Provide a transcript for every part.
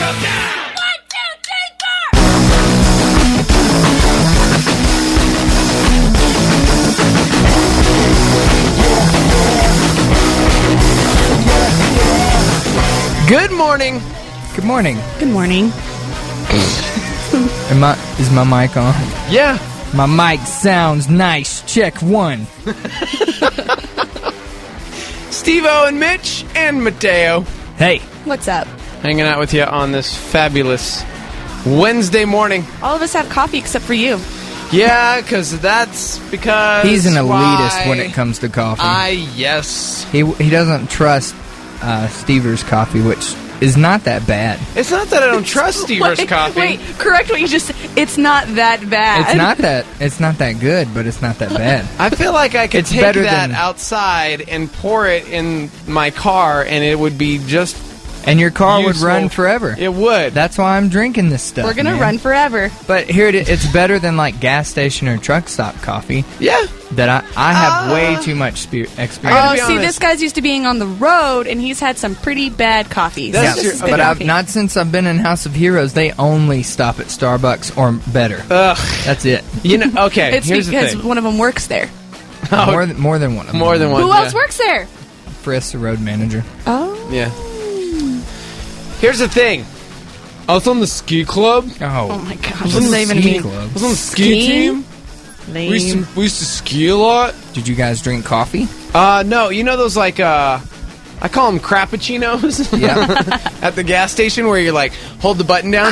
Countdown! 1, 2, 3, 4! Good morning. Good morning. Good morning. Is my mic on? Yeah. My mic sounds nice. Check 1. Steve-O and Mitch and Mateo Hey. What's up? hanging out with you on this fabulous Wednesday morning. All of us have coffee except for you. Yeah, because He's an elitist when it comes to coffee. Yes. He doesn't trust Stever's coffee, which is not that bad. It's not that I don't trust Stever's coffee. Wait, correct what you just said. It's not that bad. It's not that good, but it's not that bad. I feel like I could It's take better that than- outside and pour it in my car, and it would be just And your car would useful. run forever. It would. That's why I'm drinking this stuff. We're going to man. run forever. But here it's better than like gas station or truck stop coffee Yeah. that I have way too much experience. gotta be Oh, see, honest. this guy's used to being on the road, and he's had some pretty bad coffees. That's This true, is good But coffee. not since I've been in House of Heroes. They only stop at Starbucks or better. Ugh. That's it. You know, okay, It's here's the because thing. one of them works there. More than one of them. More than one. Who yeah. else works there? Frisk, the road manager. Oh. Yeah. Here's the thing. I was on the ski club. Oh my gosh. on What does the that even ski mean? club. I was on the ski Skiing? team. Lame. We used to ski a lot. Did you guys drink coffee? No, you know those like I call them crappuccinos. Yeah. At the gas station where you like hold the button down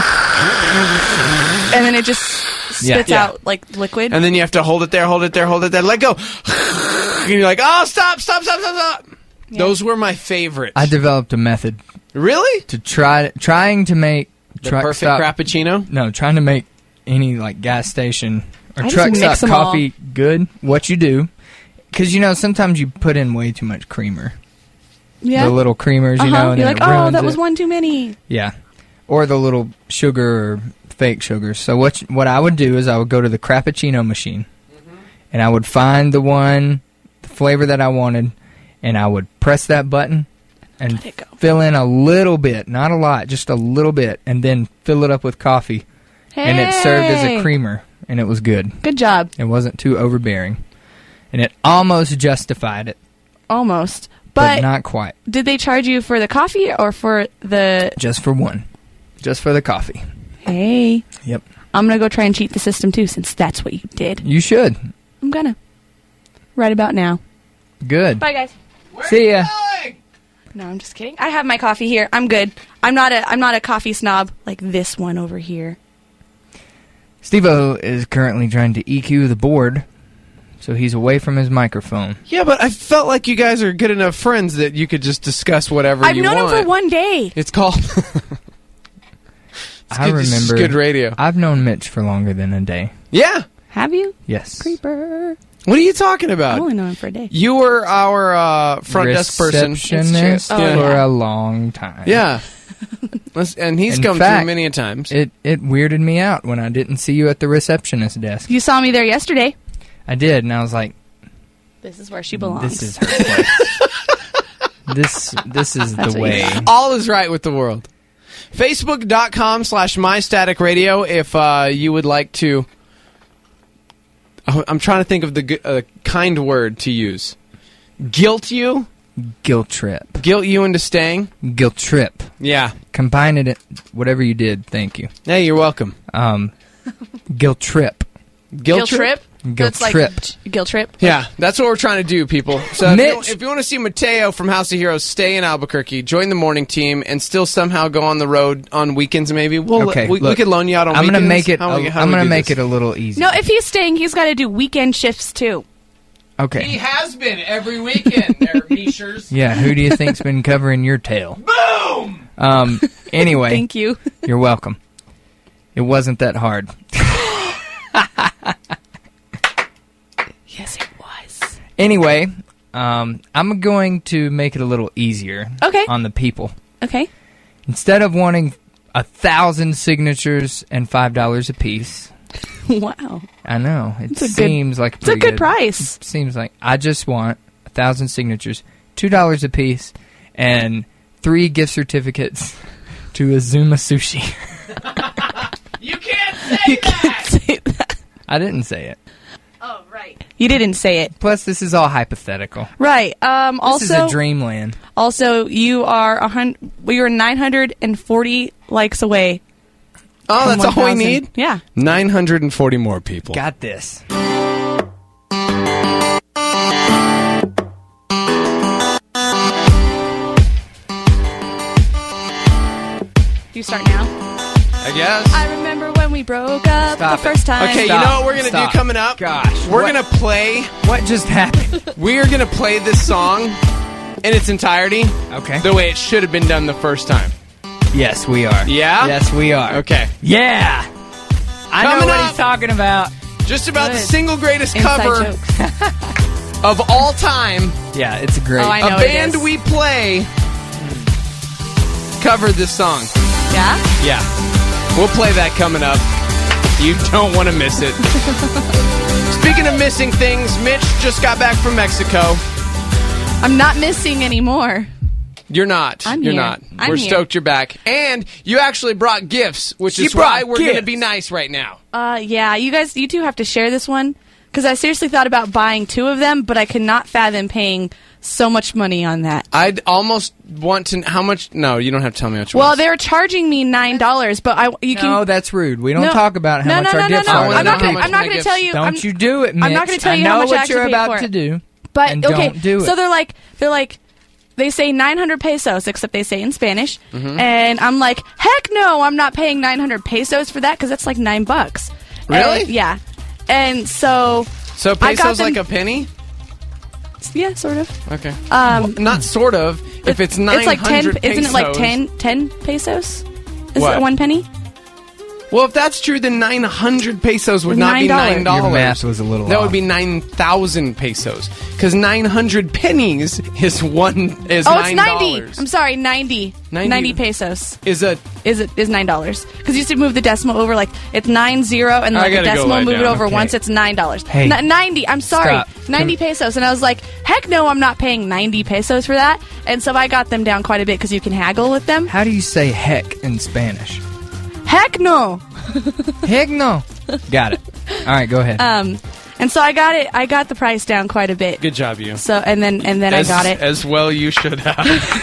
And then it just spits Yeah. out like liquid. and then you have to hold it there, let go. And you're like, "Oh, stop. Yeah. Those were my favorites. I developed a method Really? to trying to make The truck perfect stop. crappuccino? No, trying to make any like gas station or I just truck mix stop 'em coffee good. What you do, because sometimes you put in way too much creamer. yeah. The little creamers, and You're then like, it oh, ruins that was it. one too many. Yeah, or the little sugar or fake sugar. So what I would do is I would go to the Crappuccino machine, and I would find the flavor that I wanted, and I would press that button and Let it go. fill in a little bit, not a lot, just a little bit, and then fill it up with coffee, and it served as a creamer, and it was good. Good job. It wasn't too overbearing, and it almost justified it, Almost. but But not quite. did they charge you for the coffee or for the... Just for one, just for the coffee. Hey, Yep, I'm going to go try and cheat the system too, since that's what you did. you should. I'm going to. Right about now. Good. Bye, guys. See ya. No, I'm just kidding. I have my coffee here. I'm good. I'm not a coffee snob like this one over here. Steve-O is currently trying to EQ the board, so he's away from his microphone. Yeah, but I felt like you guys are good enough friends that you could just discuss whatever I've you known want. him for one day. It's called... I This is remember. good radio. I've known Mitch for longer than a day. Yeah. Have you? Yes. Creeper. What are you talking I've about? only known him for a day. You were our front desk person. Receptionist It's true. Oh, for yeah. a long time. Yeah. And he's In come fact, through many a times. It weirded me out when I didn't see you at the receptionist desk. You saw me there yesterday. I did, and I was like, This is where she belongs. "This is her place. This is That's the what you way." All is right with the world. Facebook.com/MyStaticRadio if you would like to... I'm trying to think of the kind word to use. Guilt you? Guilt trip. Guilt you into staying? Guilt trip. Yeah. Combine it. Whatever you did. Thank you. Hey, you're welcome. Guilt trip. Guilt trip? Guilt That's trip. like guilt trip. Yeah, that's what we're trying to do, people. So Mitch. if you want to see Mateo from House of Heroes stay in Albuquerque, join the morning team, and still somehow go on the road on weekends, maybe we look, could loan you out on I'm weekends. gonna make it. How do I'm we gonna do make this? it a little easier. No, if he's staying, he's got to do weekend shifts too. Okay. He has been every weekend, there, Meeshers. Yeah. Who do you think's been covering your tail? Boom! Anyway. Thank you. You're welcome. It wasn't that hard. Yes, it was. Anyway, I'm going to make it a little easier Okay. on the people. Okay. Instead of wanting 1,000 signatures and $5 a piece, Wow. I know it It's a seems like It's a pretty good price. Seems like I just want 1,000 signatures, $2 a piece, and 3 gift certificates to Azuma Sushi. You can't say that! Say that. I didn't say it. Oh, right. You didn't say it. Plus, this is all hypothetical. Right. Also, This is a dreamland. Also, you are 940 likes away. Oh, from that's all we 1,000. need? Yeah. 940 more people. Got this. You start now. I guess. I remember when we broke up Stop the first time. Okay, you Stop. know what we're going to do Stop. coming up? Gosh. We're what- going to play... What just happened? We're going to play this song in its entirety Okay. the way it should have been done the first time. Yes, we are. Yeah? Yes, we are. Okay. Yeah. I know Coming what up. he's talking about. Just about the Good. single greatest Inside cover jokes. of all time. Yeah, it's great. Oh, I know A it band is. we play covered this song. Yeah? Yeah. We'll play that coming up. You don't want to miss it. Speaking of missing things, Mitch just got back from Mexico. I'm not missing anymore. You're not. I'm You're here. not. I'm We're here. stoked you're back. And you actually brought gifts, which She is why brought we're going to gifts. be nice right now. Yeah, you two have to share this one. Because I seriously thought about buying 2 of them, but I could not fathom paying so much money on that. I'd almost want to... How much... No, you don't have to tell me how much. Well, they were charging me $9, but you can... No, that's rude. We don't No. talk about how No, much no, our no, gifts no, are. I wanna I'm know not how gonna, much I'm not my going to gifts- tell you. Don't you do it, Mitch. I'm not going to tell I you know how much I what you're actually paid about for to it. do. But and okay, don't do it. so they're like, they say 900 pesos, except they say in Spanish, Mm-hmm. and I'm like, heck no, I'm not paying 900 pesos for that because that's like $9. Really? And, yeah, and so So I got peso's them- like a penny? yeah, sort of. Okay. Not sort of. If it's 900 it's like 10. pesos. Isn't it like 10 pesos? Is What? it 1 penny? Well, if that's true, then 900 pesos would not be $9. $9. Your math was a little That off. would be 9,000 pesos. Because 900 pennies is Oh, $9. it's 90. I'm sorry, 90. 90. 90 pesos Is a... is $9 because you used to move the decimal over like it's 90 and I like the gotta go decimal lie move it down. over Okay. once it's $9. Hey. 90. I'm sorry, Stop. 90 pesos, and I was like, heck no, I'm not paying 90 pesos for that. And so I got them down quite a bit because you can haggle with them. How do you say heck in Spanish? Heck no. Heck no. Got it. All right, go ahead. And so I got the price down quite a bit. Good job, you. So and then I got it As well you should have.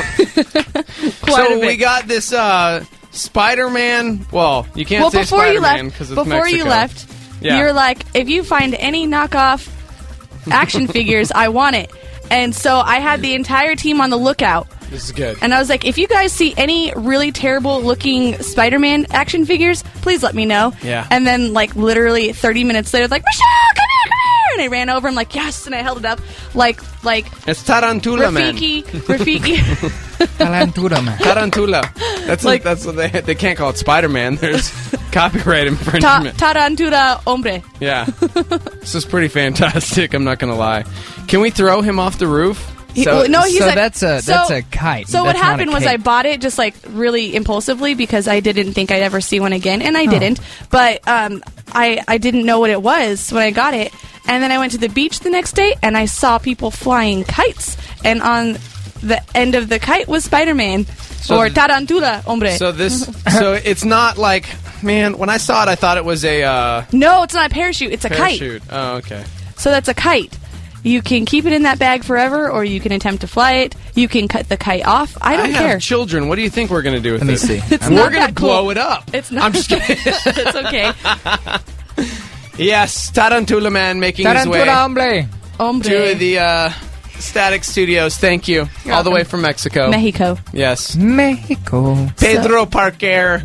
quite a So bit. we got this Spider-Man... Well, you can't well, say before you Spider-Man left, because it's before you Mexico. left, Yeah. you were like, if you find any knockoff action figures, I want it. And so I had the entire team on the lookout. This is good. And I was like, if you guys see any really terrible looking Spider-Man action figures, please let me know. Yeah. And then, like, literally 30 minutes later, like, Michelle, come here. And I ran over. I'm like, yes. And I held it up like It's Tarantula, man. Rafiki. Talentura, man. Tarantula. That's Like- that's what they can't call it Spider-Man. There's copyright infringement. Tarantura hombre. Yeah. This is pretty fantastic, I'm not going to lie. Can we throw him off the roof? He's so like, that's a kite. So what That's not a happened was cake. I bought it just like really impulsively because I didn't think I'd ever see one again, and I didn't. But I didn't know what it was when I got it, and then I went to the beach the next day and I saw people flying kites, and on the end of the kite was Spider-Man or Tarantula hombre. So it's not like, man, when I saw it I thought it was a no, it's not a parachute; it's a kite. parachute. Oh, okay. So that's a kite. You can keep it in that bag forever, or you can attempt to fly it. You can cut the kite off. I don't care. have children. What do you think we're going to do with Let me it? see. It's We're not going to that cool. blow it up. It's not. I'm just kidding. It's okay. Yes, Tarantula Man making his way Talentura, hombre. Hombre. to the Static Studios. Thank you. You're All the way welcome. from Mexico. Mexico. Yes. Mexico. Pedro Parker.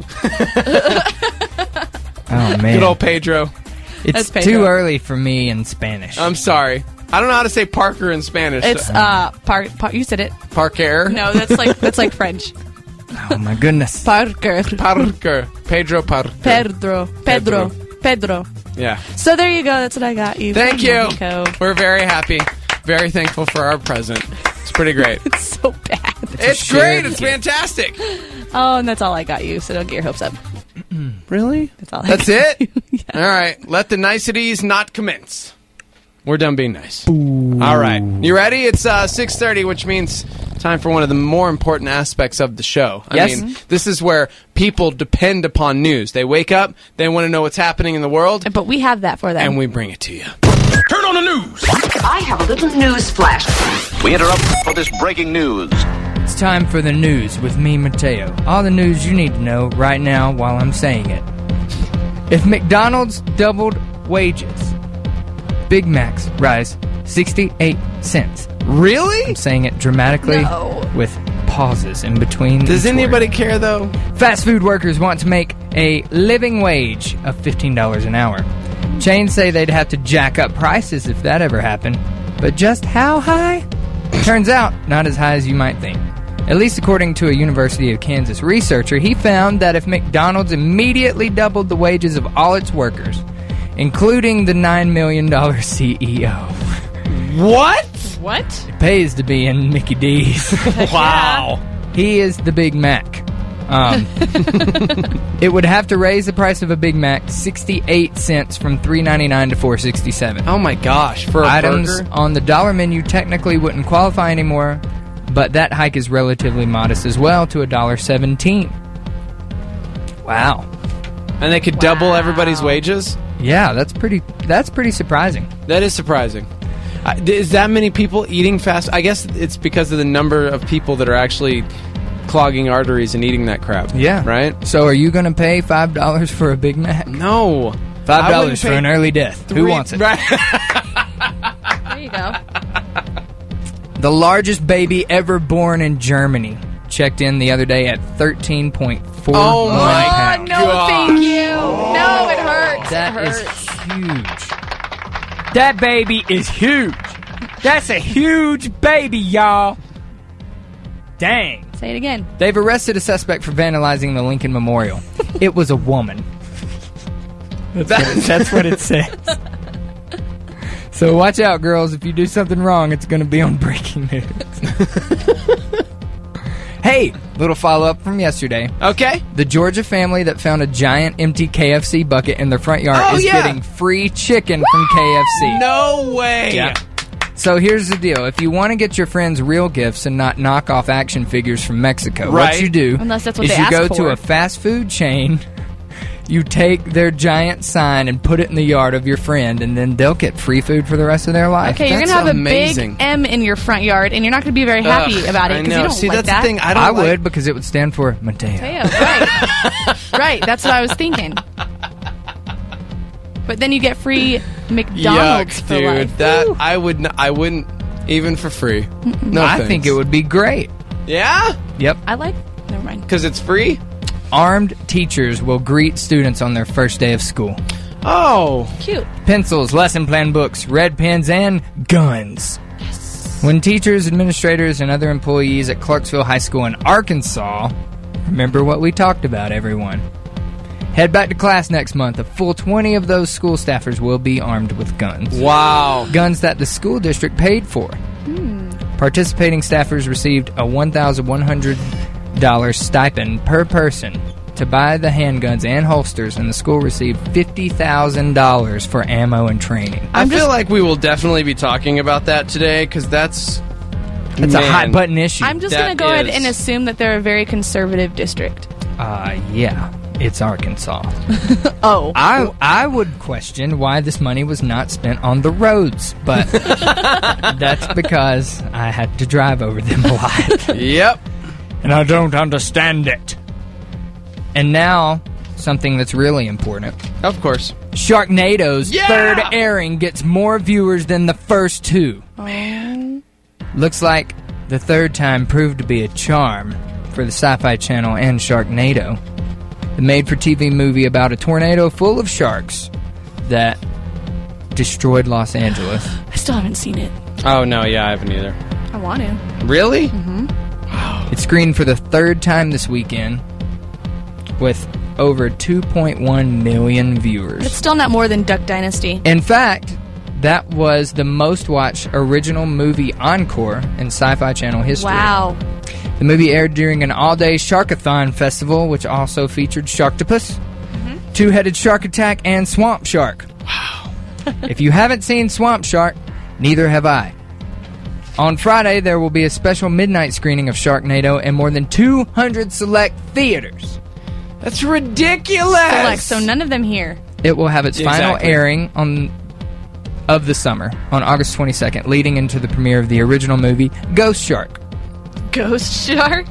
Oh, man. Good old Pedro. It's That's Pedro. too early for me in Spanish. I'm sorry. I don't know how to say Parker in Spanish. It's you said it. Parker. No, that's like French. Oh, my goodness. Parker. Parker. Pedro Parker. Pedro. Yeah. So there you go. That's what I got you. Thank from you. Mexico. We're very happy. Very thankful for our present. It's pretty great. It's so bad. It's great. It's fantastic. Oh, and that's all I got you. So don't get your hopes up. Really? That's all. That's it? All right. Let the niceties not commence. We're done being nice. All right. You ready? It's 6:30, which means Time for one of the more important aspects of the show. Yes. I mean, this is where people depend upon news. They wake up, they want to know what's happening in the world, But we have that for them. and we bring it to you. Turn on the news. I have a little news flash. We interrupt for this breaking news. It's time for the news with me, Mateo. All the news you need to know right now while I'm saying it. If McDonald's doubled wages, Big Macs rise 68 cents. Really? I'm saying it dramatically No. with pauses in between. Does each word. anybody care, though? Fast food workers want to make a living wage of $15 an hour. Chains say they'd have to jack up prices if that ever happened. But just how high? Turns out, not as high as you might think. At least according to a University of Kansas researcher, he found that if McDonald's immediately doubled the wages of all its workers, including the $9 million CEO, What? What? it pays to be in Mickey D's. Wow. He is the Big Mac. It would have to raise the price of a Big Mac 68 cents from $3.99 to $4.67. Oh my gosh, for a Items burger? on the dollar menu technically wouldn't qualify anymore, but that hike is relatively modest as well to $1.17. Wow. And they could double everybody's wages? Yeah, that's pretty surprising. That is surprising. Is that many people eating fast? I guess it's because of the number of people that are actually clogging arteries and eating that crap. Yeah. Right? So are you going to pay $5 for a Big Mac? No. $5 for an early death. Who wants it? Right. There you go. The largest baby ever born in Germany checked in the other day at 13.41 Oh my pounds. No, God. thank you. No, it hurts. That it is hurts. huge. That baby is huge. That's a huge baby, y'all. Dang. Say it again. They've arrested a suspect for vandalizing the Lincoln Memorial. It was a woman. That's what it says. So watch out, girls. If you do something wrong, it's going to be on breaking news. Hey, little follow-up from yesterday. Okay. The Georgia family that found a giant empty KFC bucket in their front yard is getting free chicken from KFC. No way. Yeah. So here's the deal. If you want to get your friends real gifts and not knock off action figures from Mexico, Right. what you do Unless that's what is they you ask go for. to a fast food chain, you take their giant sign and put it in the yard of your friend, and then they'll get free food for the rest of their life. Okay, you're That's going to have amazing. a big M in your front yard, and you're not going to be very happy about it I because you know. don't See, like that's that. the thing. I don't I like- would, because it would stand for Mateo. Yeah, right. Right, that's what I was thinking. But then you get free McDonald's Yuck, for dude. life. That Woo. I wouldn't even for free. No, I thanks. think it would be great. Yeah? Yep. I like... Never mind. Because it's free? Armed teachers will greet students on their first day of school. Oh. Cute. Pencils, lesson plan books, red pens, and guns. When teachers, administrators, and other employees at Clarksville High School in Arkansas, remember what we talked about, everyone, head back to class next month, a full 20 of those school staffers will be armed with guns. Wow. Guns that the school district paid for. Participating staffers received a $1,100 stipend per person to buy the handguns and holsters, and the school received $50,000 for ammo and training. I feel like we will definitely be talking about that today because that's It's a hot button issue. I'm just That going to go ahead is- and assume that they're a very conservative district. Yeah, it's Arkansas. Oh. I would question why this money was not spent on the roads, but that's because I had to drive over them a lot. Yep. And I don't understand it. And now, something that's really important. Of course. Sharknado's Yeah! third airing gets more viewers than the first two. Oh. Looks like the third time proved to be a charm for the Sci-Fi Channel and Sharknado. The made-for-TV movie about a tornado full of sharks that destroyed Los Angeles. I still haven't seen it. Oh, no, yeah, I haven't either. I want to. Really? It screened for the third time this weekend with over 2.1 million viewers. It's still not more than Duck Dynasty. In fact, that was the most watched original movie encore in Sci-Fi Channel history. Wow. The movie aired during an all-day Sharkathon festival, which also featured Sharktopus, Two-Headed Shark Attack, and Swamp Shark. Wow. If you haven't seen Swamp Shark, neither have I. On Friday, there will be a special midnight screening of Sharknado in more than 200 select theaters. That's ridiculous. Select, so none of them here. It will have its final Exactly. airing of the summer on August 22nd, leading into the premiere of the original movie Ghost Shark. Ghost Shark?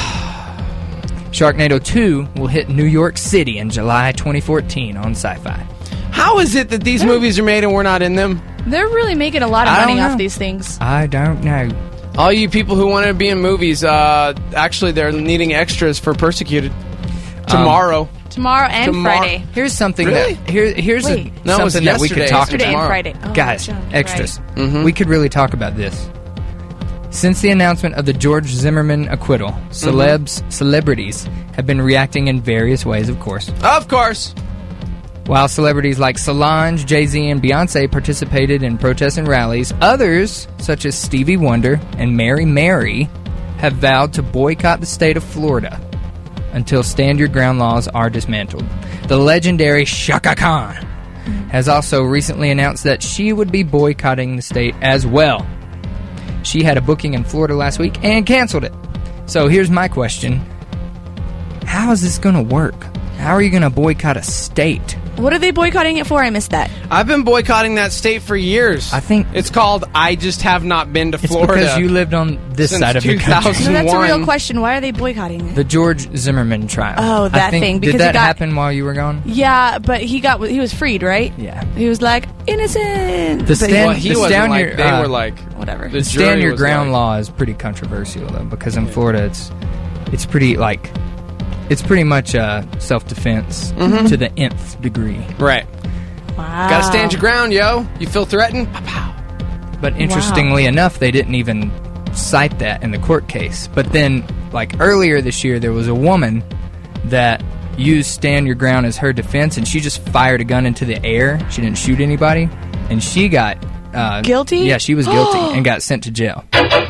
Sharknado 2 will hit New York City in July 2014 on Sci-Fi. How is it that these movies are made and we're not in them? They're really making a lot of I money don't off know. these things. I don't know. All you people who want to be in movies, actually, they're needing extras for Persecuted tomorrow. Tomorrow and Friday. Here's something Really? that here's Wait. No, it was something that we could yesterday. talk Yesterday and about. tomorrow. Friday. Oh, Guys, John, extras. right. We could really talk about this. Since the announcement of the George Zimmerman acquittal, celebrities have been reacting in various ways, of course. Of course. While celebrities like Solange, Jay-Z, and Beyonce participated in protests and rallies, others, such as Stevie Wonder and Mary Mary, have vowed to boycott the state of Florida until Stand Your Ground laws are dismantled. The legendary Chaka Khan has also recently announced that she would be boycotting the state as well. She had a booking in Florida last week and canceled it. So here's my question. How is this going to work? How are you going to boycott a state? What are they boycotting it for? I missed that. I've been boycotting that state for years. I think it's called I Just Have Not Been to it's Florida. because you lived on this Since side of the country. 2000. No, that's a real 1. question. Why are they boycotting it? The George Zimmerman trial. Oh, I that think- thing, because did he that got- happen while you were gone? Yeah, but he was freed, right? Yeah. He was like innocent. The But stand- Well, he the wasn't stand like, your- they were like, whatever. the Stand jury your was ground like- law is pretty controversial though, because in Florida it's pretty like it's pretty much self-defense to the nth degree. Right. Wow. Gotta stand your ground, yo. You feel threatened? Pow. But interestingly enough, they didn't even cite that in the court case. But then, like earlier this year, there was a woman that used stand your ground as her defense, and she just fired a gun into the air. She didn't shoot anybody, and she got Guilty? Yeah, she was guilty and got sent to jail.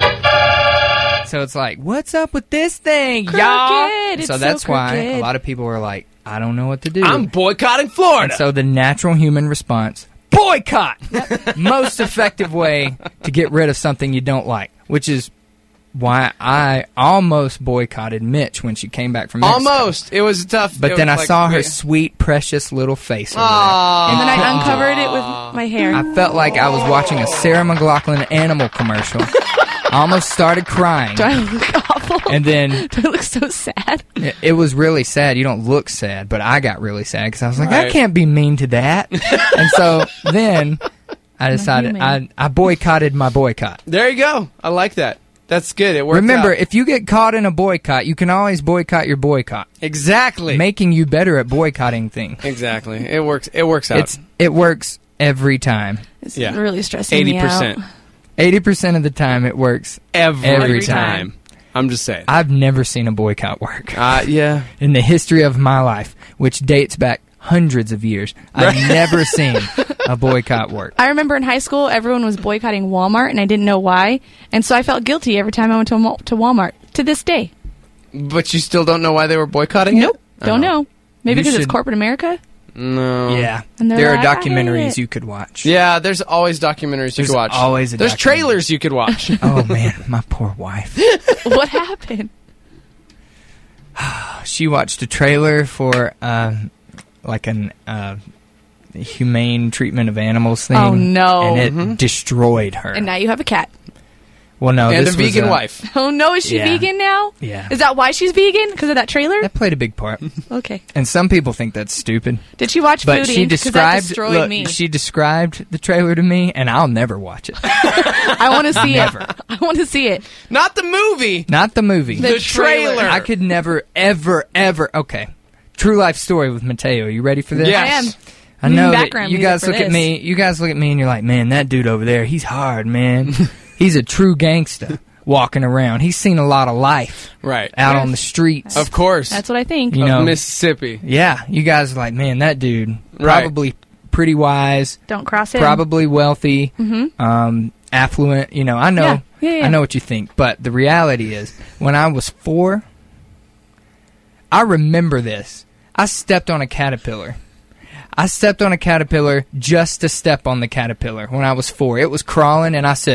So it's like, what's up with this thing, y'all? Crooked. It's So that's so why crooked. a lot of people are like, I don't know what to do. I'm boycotting Florida. And so the natural human response, boycott! Most effective way to get rid of something you don't like, which is why I almost boycotted Mitch when she came back from Mexico. Almost. It was tough. But It then I was like, saw her we- sweet, precious little face over Aw. And then I couldn't do uncovered it with my hair. there. I felt like I was watching a Sarah McLachlan animal commercial. I almost started crying. Do I look awful? And then Do I look so sad? it was really sad. You don't look sad, but I got really sad because I was like, I Right. can't be mean to that. And so then I decided human. I boycotted my boycott. There you go. I like that. That's good. It worked Remember, out. if you get caught in a boycott, you can always boycott your boycott, Exactly. making you better at boycotting things. Exactly. It works. It works out. It works every time. It's Yeah. really stressing me out. 80%. 80% of the time it works. Every time. I'm just saying. I've never seen a boycott work Yeah. in the history of my life, which dates back hundreds of years. I've never seen a boycott work. I remember in high school, everyone was boycotting Walmart, and I didn't know why. And so I felt guilty every time I went to Walmart, to this day. But you still don't know why they were boycotting Nope. it? Don't know. Maybe You because it's should- corporate America? No. Yeah. And they're There are like, I hate documentaries it. you could watch. Yeah, there's always documentaries you There's could watch. always a There's documentary. trailers you could watch. Oh, man, my poor wife. What happened? She watched a trailer for like an humane treatment of animals thing. Oh, no. And it destroyed her. And now you have a cat. Well, no, And a this was, vegan wife. Oh, no. Is she Yeah. vegan now? Yeah. Is that why she's vegan? Because of that trailer? That played a big part. Okay. And some people think that's stupid. Did she watch But Food she Inc? 'Cause that described destroyed look, me. she described the trailer to me, and I'll never watch it. I want to see Never. it. I want to see it. Not the movie. Not the movie. The trailer. I could never, ever, ever. Okay, true life story with Mateo. You ready for this? Yes. I am. I know that Background you music guys for look at this. me. You guys look at me, and you're like, man, that dude over there, he's hard, man. He's a true gangster walking around. He's seen a lot of life Right. out on the streets. Of course. That's what I think. You Of know, Mississippi. yeah, you guys are like, man, that dude Right. probably pretty wise, Don't cross him. probably wealthy, affluent. You know, I know, Yeah, yeah. I know what you think, but the reality is, when I was 4, I remember this. I stepped on a caterpillar. I stepped on a caterpillar just to step on the caterpillar when I was 4. It was crawling, and I said,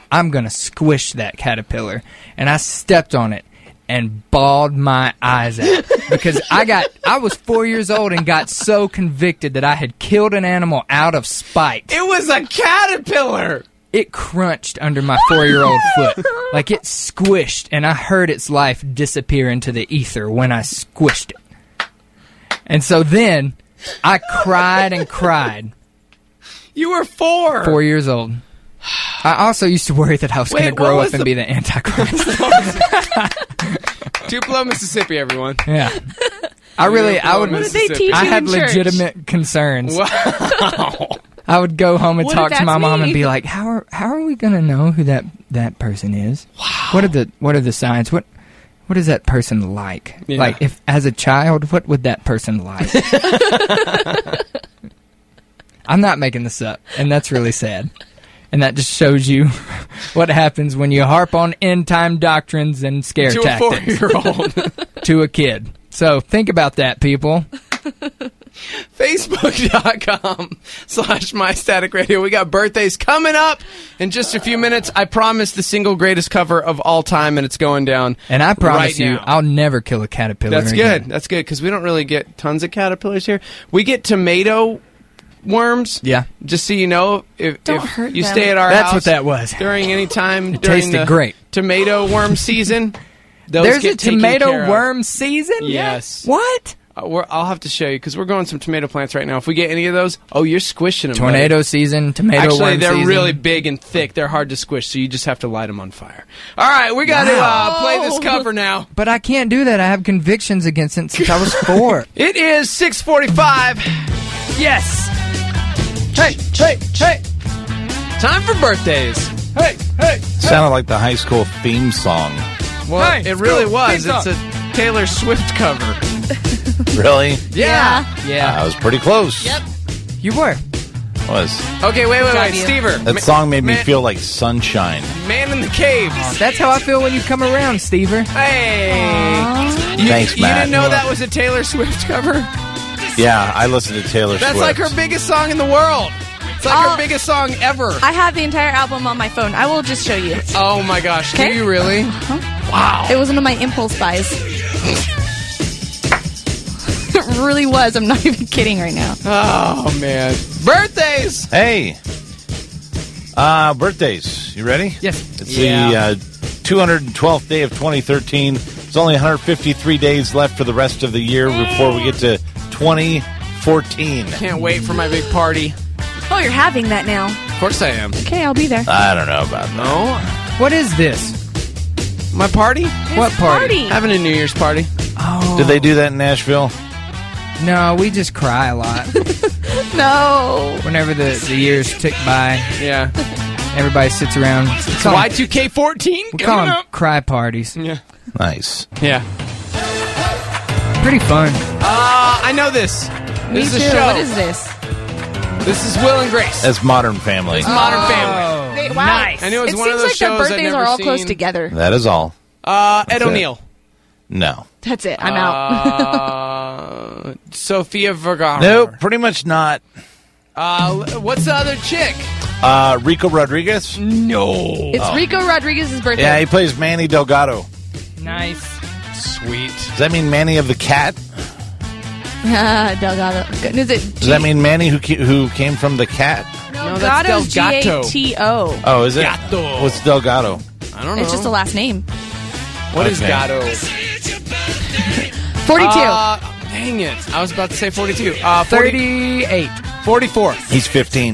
I'm going to squish that caterpillar. And I stepped on it and bawled my eyes out because I was 4 years old and got so convicted that I had killed an animal out of spite. It was a caterpillar. It crunched under my 4-year-old foot. Like it squished, and I heard its life disappear into the ether when I squished it. And so then I cried and cried. You were 4. 4 years old. I also used to worry that I was going to grow up and be the Antichrist. Tupelo, Mississippi, everyone. Yeah. I would. What did they teach I you had in church? legitimate concerns. Wow. I would go home and What talk if to my that's mom me? and be like, "How are we going to know who that person is? Wow. What are the signs? What is that person like? Yeah. Like if as a child, what would that person like?" I'm not making this up, and that's really sad. And that just shows you what happens when you harp on end-time doctrines and scare To a tactics 4-year-old. to a kid. So think about that, people. Facebook.com/MyStaticRadio. We got birthdays coming up in just a few minutes. I promise the single greatest cover of all time, and it's going down. And I promise right you, now. I'll never kill a caterpillar That's again. good. That's good because we don't really get tons of caterpillars here. We get tomato worms. Yeah. Just so you know, if hurt you them. stay at our That's house what that was. during any time It during tasted the great. tomato worm season, those There's get a taken tomato care of. worm season? Yes. What? I'll have to show you because we're growing some tomato plants right now. If we get any of those, you're squishing them. Tornado season, tomato Actually, worm they're season. really big and thick. They're hard to squish, so you just have to light them on fire. All right, we got to play this cover now. But I can't do that. I have convictions against it since I was 4. It is 6:45. Yes. Hey, hey, hey! Time for birthdays. Hey, hey! Sounded like the high school theme song. Well, Hey, it really go, was. theme It's song. a Taylor Swift cover. Really? Yeah. Yeah. I was pretty close. Yep. You were. Was. Okay, wait, job, you. Stever. That song made me man- feel like sunshine. Man in the Cave. That's how I feel when you come around, Stever. Hey! Thanks, You Matt. didn't know that was a Taylor Swift cover? Yeah, I listened to Taylor That's Swift. like her biggest song in the world. It's like her biggest song ever. I have the entire album on my phone. I will just show you. Oh my gosh, Okay. do you really? Wow. It was one of my impulse buys. It really was. I'm not even kidding right now. Oh man. Birthdays! Hey. Birthdays. You ready? Yes. It's the 212th day of 2013. There's only 153 days left for the rest of the year before we get to 2014. Can't wait for my big party. Oh, you're having that now. Of course I am. Okay, I'll be there. I don't know about that. No? What is this? My party? What party? Having a New Year's party. Oh. Did they do that in Nashville? No, we just cry a lot. No. Whenever the years tick by, Yeah. everybody sits around. It's Y2K14 We call coming them up. cry parties. Yeah. Nice. Yeah. Pretty fun. I know this. Me This too. is a show. What is this? This is Will and Grace. That's Modern Family. Modern Family. Wow. Nice. I knew it was It one of seems those like shows their I'd birthdays never are all seen. close together. That is all. Ed it. O'Neill. No. That's it. I'm out. Sophia Vergara. Nope, pretty much not. What's the other chick? Rico Rodriguez? No. It's Rico Rodriguez's birthday. Yeah, he plays Manny Delgado. Nice. Sweet. Does that mean Manny of the Cat? Delgado. Is it Does that mean Manny who came from the cat? No, that's Delgado's Delgato. G-A-T-O. Oh, is it? Gato. What's Delgado? I don't know. It's just a last name. What is Okay. Gato? 42. Dang it. I was about to say 42. 38. 44. He's 15.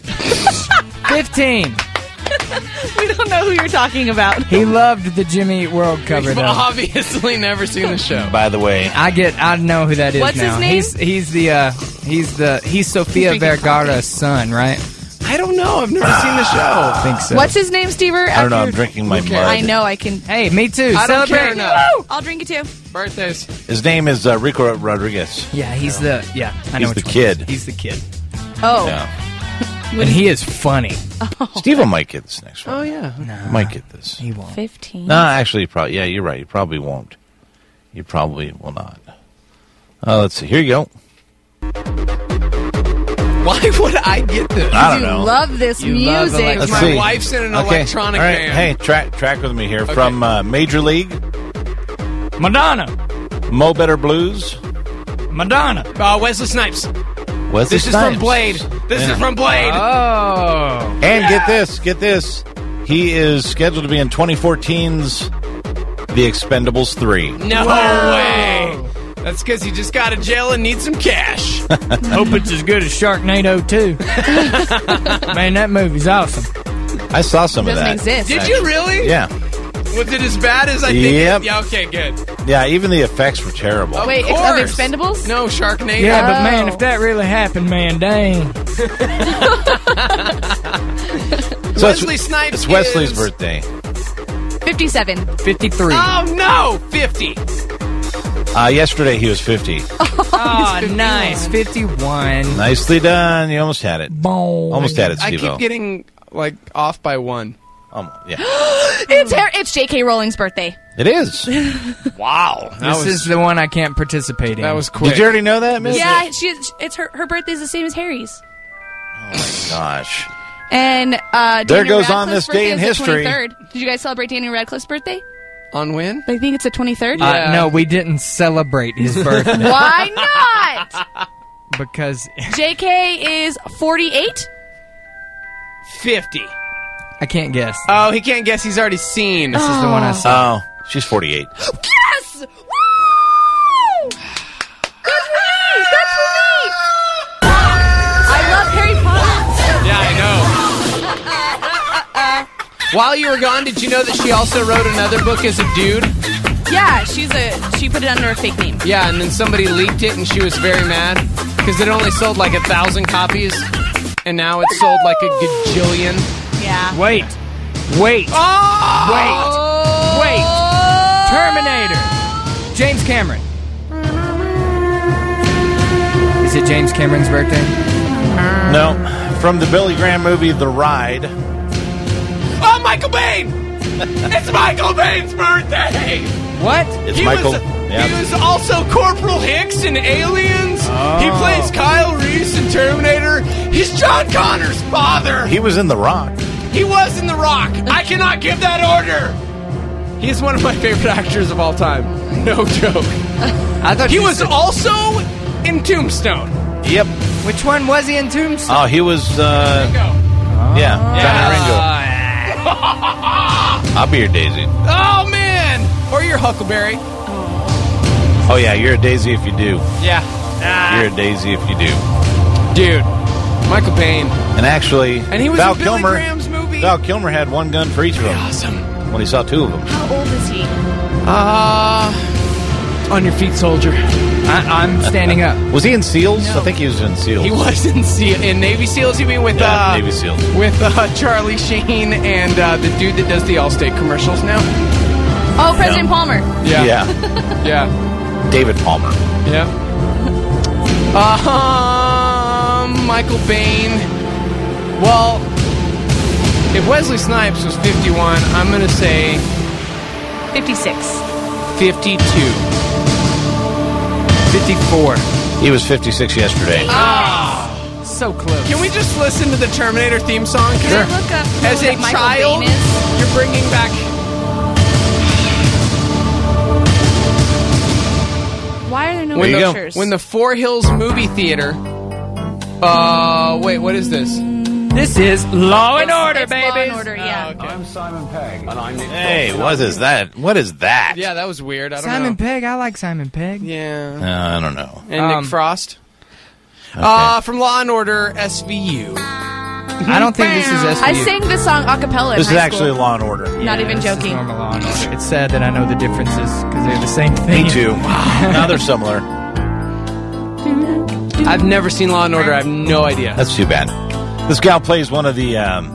15. We don't know who you're talking about. He loved the Jimmy Eat World cover, You've though. obviously never seen the show. By the way, I know who that is What's his now. name? He's Sofia drinking Vergara's son, right? I don't know. I've never seen the show. I think so. What's his name, Stever? I don't know. I'm After- drinking my cares? mud. I know. I can. Hey, me too. I don't care Celebrate. enough. Woo! I'll drink it too. Birthdays. His name is Rico Rodriguez. Yeah, he's I know He's which the one. kid. He's the kid. Oh. Yeah. And he is funny. Steve might get this next one. Oh, yeah. Might get this. He won't. 15. No, actually, probably. Yeah, you're right. You probably won't. You probably will not. Let's see. Here you go. Why would I get this? I don't You know. love this You love music. Let's My see. wife's in an Okay. electronic All right. band. Hey, track with me here. From Major League, Madonna. Mo Better Blues, Madonna. Wesley Snipes. Wesley This is Snipes. from Blade. This is from Blade. Oh. And get this. He is scheduled to be in 2014's The Expendables 3. No way. That's because he just got out of jail and needs some cash. Hope it's as good as Sharknado 2. Man, that movie's awesome. I saw some of Doesn't that. exist. Did you really? Yeah. Was it as bad as I think? Yep. Yeah, okay, good. Yeah, even the effects were terrible. Oh, Wait, Of of course. Expendables? No, Sharknado. Yeah, but man, Oh. if that really happened, man, dang. So Wesley Snipes It's Wesley's is- birthday. 57. 53. Oh, no, 50. Yesterday he was 50. Oh, nice. 51. Nicely done. You almost had it. Boom. Almost had it, I Steve-O. keep getting, off by one. Yeah. It's J.K. Rowling's birthday. It is. Wow. This is the one I can't participate in. That was quick. Did you already know that, Miss? Yeah, it's her birthday's the same as Harry's. Oh, my gosh. And There Daniel goes on Radcliffe's this day birthday in is the history. 23rd. Did you guys celebrate Daniel Radcliffe's birthday? On when? I think it's the 23rd. Yeah. No, we didn't celebrate his birthday Why not? because J.K. is 48. 50. I can't guess. Oh, he can't guess. He's already seen. This is the one I saw. Oh, she's 48. Yes! Woo! Good for me! Good for me! I love Harry Potter. Yeah, I know. While you were gone, did you know that she also wrote another book as a dude? Yeah, she put it under a fake name. Yeah, and then somebody leaked it, and she was very mad because it only sold 1,000 copies, and now it's sold a gajillion. Yeah. Wait. Oh! Wait. Terminator. James Cameron. Is it James Cameron's birthday? No. From the Billy Graham movie The Ride. Oh, Michael Bain! It's Michael Bain's birthday! What? It's He Michael. was also Corporal Hicks in Aliens. He plays Kyle Reese in Terminator. He's John Connor's father. He was in The Rock. He was in The Rock. I cannot give that order. He's one of my favorite actors of all time. No joke. I thought He you was said- also in Tombstone. Yep. Which one was he in Tombstone? Oh, he was. Yeah. Johnny Ringo. I'll be your Daisy. Oh, man. Or your Huckleberry. Oh yeah, you're a Daisy if you do. Yeah. You're a Daisy if you do. Dude. Michael Bain. And actually, And he was Val in Billy Kilmer. Graham's movie. Val Kilmer had one gun for each of them Awesome. when he saw two of them. How old is he? On your feet, soldier. I'm standing up. Was he in SEALs? I think he was in SEALs. He was in Navy SEALs. You mean with Navy SEALs. with Charlie Sheen and the dude that does the Allstate commercials now? Oh, President Palmer. Yeah. Yeah. David Palmer. Yeah. Michael Bain. Well, if Wesley Snipes was 51, I'm going to say 56. 52. 54. He was 56 yesterday. So close. Can we just listen to the Terminator theme song? Can I look up As who a Michael child, Bain is? you're bringing back. Why are there no There you go. pictures? When the Four Hills movie theater. Wait, what is this? This is Law and Order, it's baby. Law and Order, yeah. I'm Simon Pegg. And I'm Nick Hey, what is that? What is that? Yeah, that was weird. I don't Simon know. Pegg. I like Simon Pegg. Yeah. I don't know. And Nick Frost. Okay. From Law and Order SVU. I don't think this is SVU. I sang this song a cappella. This is in high actually school. Law and Order. Not even this is joking. normal Law and Order. It's sad that I know the differences because they're the same thing. Me too. Now they're similar. I've never seen Law and Order. I have no idea. That's too bad. This gal plays one of the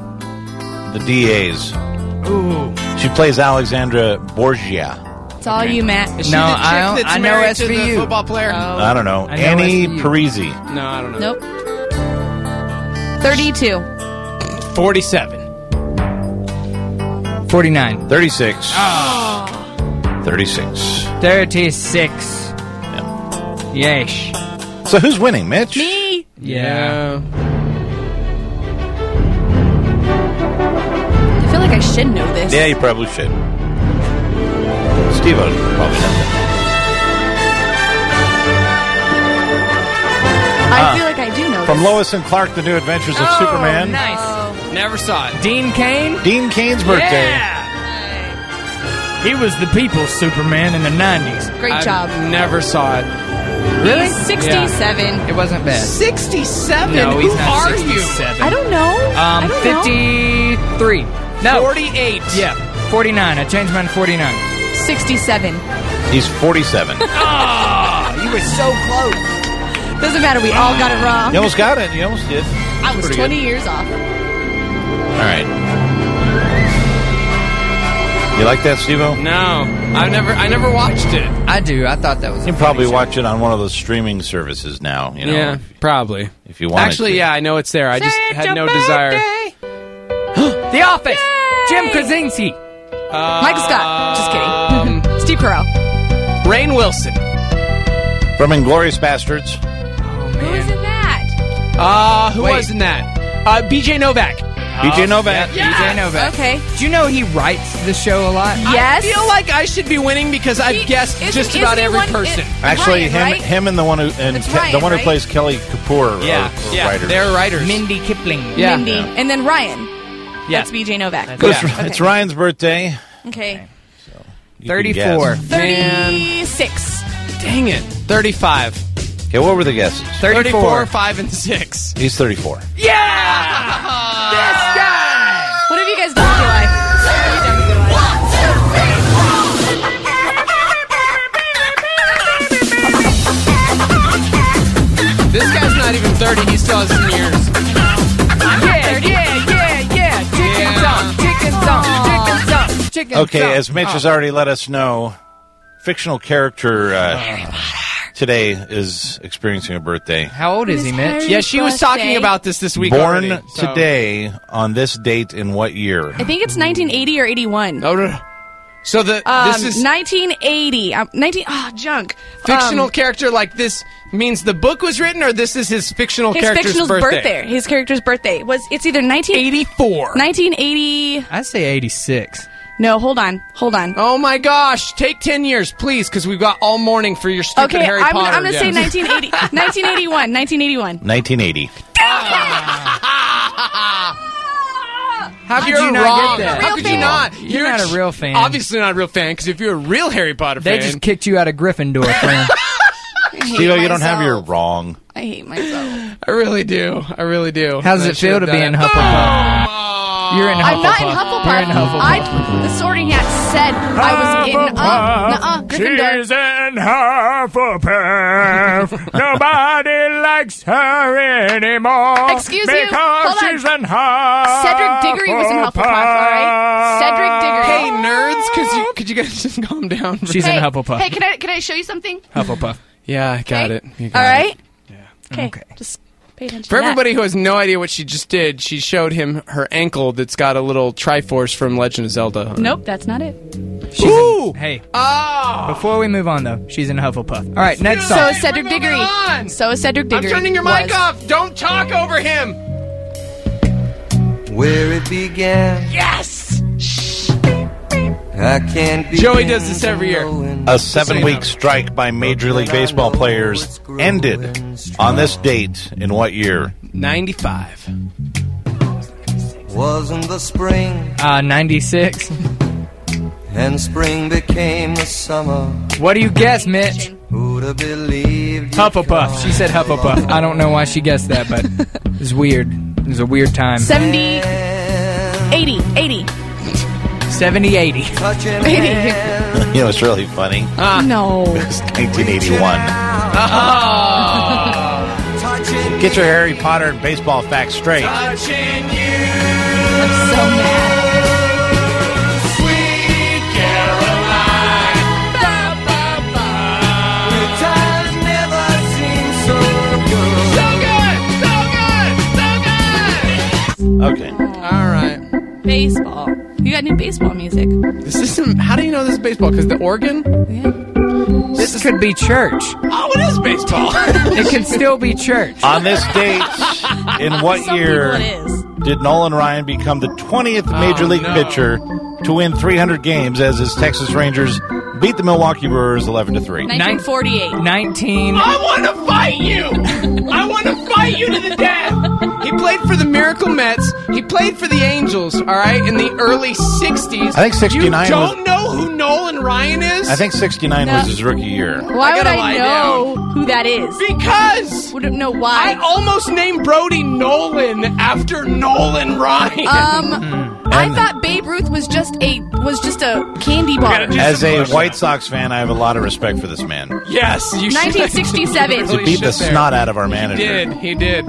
DAs. Ooh. She plays Alexandra Borgia. It's all you, Matt. Is she No, the chick I don't- that's I know married to the SVU. football player? I don't know. I know Annie SVU. Parisi. No, I don't know. Nope. 32. 47. 49. 36. 36. 36. Yeah. Yeesh. So who's winning, Mitch? Me. Yeah. I feel like I should know this. Yeah, you probably should. Steve-O probably doesn't. I feel like I do know From this. Lois and Clark, The New Adventures of Superman. Nice. Never saw it. Dean Cain? Dean Cain's birthday. Yeah. He was the people's Superman in the 90s. Great job. Never saw it. Really? He's 67. It wasn't bad. 67? No, Who he's not are 67. I don't know. I don't know. 53. No. 48. Yeah, 49. I changed mine to 49. 67. He's 47. You were so close. Doesn't matter. We all got it wrong. You almost got it. You almost did. I was Pretty 20 good. years off. All right. You like that, Steve-O? No, I never watched it. I do. I thought that was You can probably watch it on one of those streaming services now. You know, Yeah, probably. if you want. Actually, yeah, I know it's there. I just had no desire. The Office. Jim Krasinski. Michael Scott. Just kidding. Steve Carell. Rainn Wilson. From Inglourious Bastards. Oh, Who is man. in that? Who Wait. was in that? BJ Novak. BJ Novak. Yeah, BJ Novak. Okay. Do you know he writes the show a lot? Yes. I feel like I should be winning because I've guessed just about every person. Actually, Ryan, right? him and the one who It's Ryan, the one who right? plays Kelly Kapoor Yeah, are yeah, writers. they're writers. Mindy Kipling. Yeah. Mindy. And then Ryan. Yeah. That's BJ Novak. It's Ryan's birthday. Okay. You can 34. guess. 36. Dang it. 35. Okay, what were the guesses? 34, 5, and 6. He's 34. This guy. What have you guys done with your life? What have you done with your life? This guy's not even 30. He still has some years. Chicken Okay, song. as Mitch has already let us know, fictional character today is experiencing a birthday. How old is he, Mitch? Yeah, she was talking Birthday. about this week Born already, so- today on this date in what year? I think it's 1980 or 81. Oh, no. So this is 1980. 19. Junk. fictional character like this means the book was written, or this is his fictional His character's fictional birthday? His character's birthday was. It's either 84. 1980. I say 86. No, hold on. Oh my gosh! Take 10 years, please, because we've got all morning for your stupid Okay, Harry I'm Potter. going to say guess. 1980. 1981. 1981. 1980. How could You're you not wrong. get that? How could you not? You're not a real fan. Obviously not a real fan, because if you're a real Harry Potter They fan, just kicked you out of Gryffindor, friend. Steve-O, you don't have your wrong. I hate myself. I really do. I really do. How does I it feel should to have be done in it. Hufflepuff? Oh. You're in Hufflepuff. I'm not in Hufflepuff. You're in Hufflepuff. The Sorting Hat said I was in Gryffindor. She's in Hufflepuff. Nobody likes her anymore. Excuse you? because Hold on. she's in Hufflepuff. Cedric Diggory was in Hufflepuff, all right? Cedric Diggory. Hey, nerds, could you guys just calm down? She's in Hufflepuff. Hey, can I show you something? Hufflepuff. Yeah, I got Okay. it. You got All right? Yeah. Okay. Just pay attention For to that. everybody who has no idea what she just did, she showed him her ankle that's got a little Triforce from Legend of Zelda. Nope, that's not it. She's Ooh! hey, Oh! before we move on, though, she's in Hufflepuff. All right, next So song. is Cedric We're moving Diggory. on. So is Cedric I'm Diggory. turning your mic Was. off. Don't talk over him. Where it began, Yes. I can't be. Joey does this every year. A 7-week strike by Major League Baseball players ended on this date in what year? 95. Wasn't the spring, 96. and spring became the summer. What do you guess, Mitch? Who'd have believed? you'd Hufflepuff. come She said Hufflepuff. I don't know why she guessed that, but it's weird. It was a weird time. 70, and 80. 70, 80. touching 80. hands, You know, it's really funny. No. It's 1981. touching Get your Harry Potter and baseball facts straight. I'm so mad. times never seem so good. Okay. All right. Baseball. You got new baseball music. This isn't. How do you know this is baseball? Because the organ. Yeah. This could be church. Oh, it is baseball. It could still be church. On this date, in what Some year people it is. did Nolan Ryan become the 20th Major League pitcher to win 300 games as his Texas Rangers beat the Milwaukee Brewers 11-3? 1948. 19. I want to fight you. I want to fight you to the death. He played for the Miracle Mets. He played for the Angels, all right, in the early 60s. I think 69 You don't know who Nolan Ryan is? I think 69 was his rookie year. Why would gotta I lie know who that is? Because Wouldn't know I why. almost named Brody Nolan after Nolan Ryan. I thought Babe Ruth was just a candy bar. gotta do As some a push-ups. White Sox fan, I have a lot of respect for this man. Yes, you should. 1967. You To really beat the should there. snot out of our manager. He did.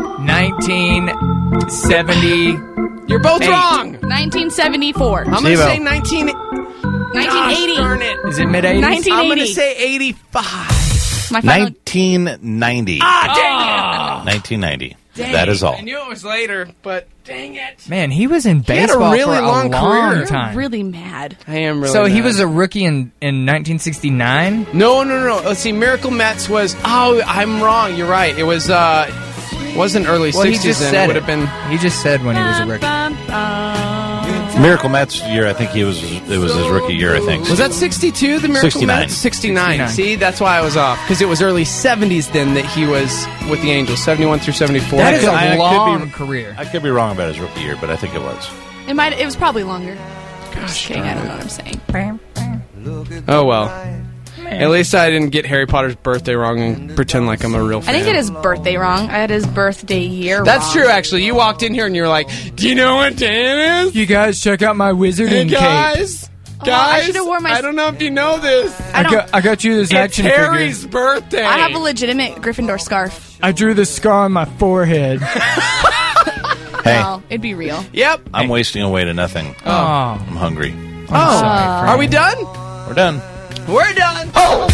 1970. You're both 8. wrong. 1974. I'm going to Steve-O. say 1980. 1980. Darn it. Is it mid-80s? 1980. I'm going to say 85. My final 1990. Ah, 1990. That is all. I knew it was later, but dang it. Man, he was in had a baseball really for a long long career. time. I'm really mad. I am really So he mad. was a rookie in 1969? No. Let's see. Miracle Mets was... Oh, I'm wrong. You're right. It was... wasn't early Well, 60s he just then. said It would it. have been... He just said when he was a rookie. Miracle Mets year, I think it was his rookie year, I think. Was that 62, the Miracle 69. Mets? 69. 69. See, that's why I was off. Because it was early 70s then that he was with the Angels. 71 through 74. That is I a could long be- career. I could be wrong about his rookie year, but I think it was. It was probably longer. Just kidding. I don't know what I'm saying. Oh, well. At least I didn't get Harry Potter's birthday wrong and pretend like I'm a real fan. I didn't get his birthday wrong. I had his birthday year That's wrong. true, actually. You walked in here and you were like, do you know what day it is? You guys check out my Hey, wizarding cape. guys. I Guys, should've worn my- I don't know if you know this. I don't. I got you this It's action Harry's figure. birthday. I have a legitimate Gryffindor scarf. I drew the scar on my forehead. Hey, Well, it'd be real. Yep. I'm wasting away to nothing. Oh, I'm hungry. Oh, sorry, are we done? We're done. We're done.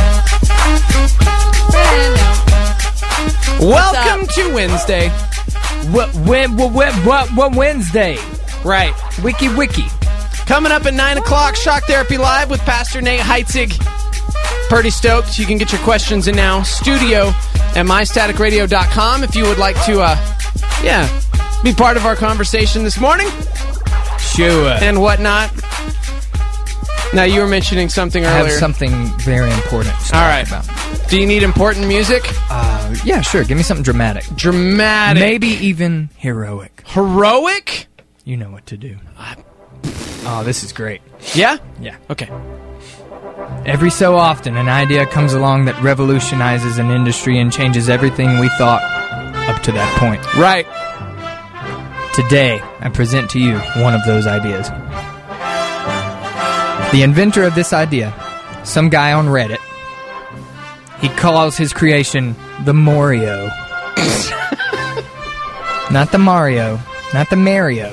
Welcome to Wednesday. what Wednesday? Right. Wiki. Coming up at 9 o'clock, Shock Therapy Live with Pastor Nate Heitzig. Pretty stoked. You can get your questions in now. Studio at mystaticradio.com if you would like to, be part of our conversation this morning Sure. and whatnot. Now, you were mentioning something I have earlier. something very important to All talk right. about. Do you need important music? Yeah, sure. Give me something dramatic. Dramatic. Maybe even heroic. Heroic? You know what to do. Oh, this is great. Yeah? Yeah. Okay. Every so often, an idea comes along that revolutionizes an industry and changes everything we thought up to that point. Right. Today, I present to you one of those ideas. The inventor of this idea, some guy on Reddit, he calls his creation the Morio. Not the Mario, not the Mario.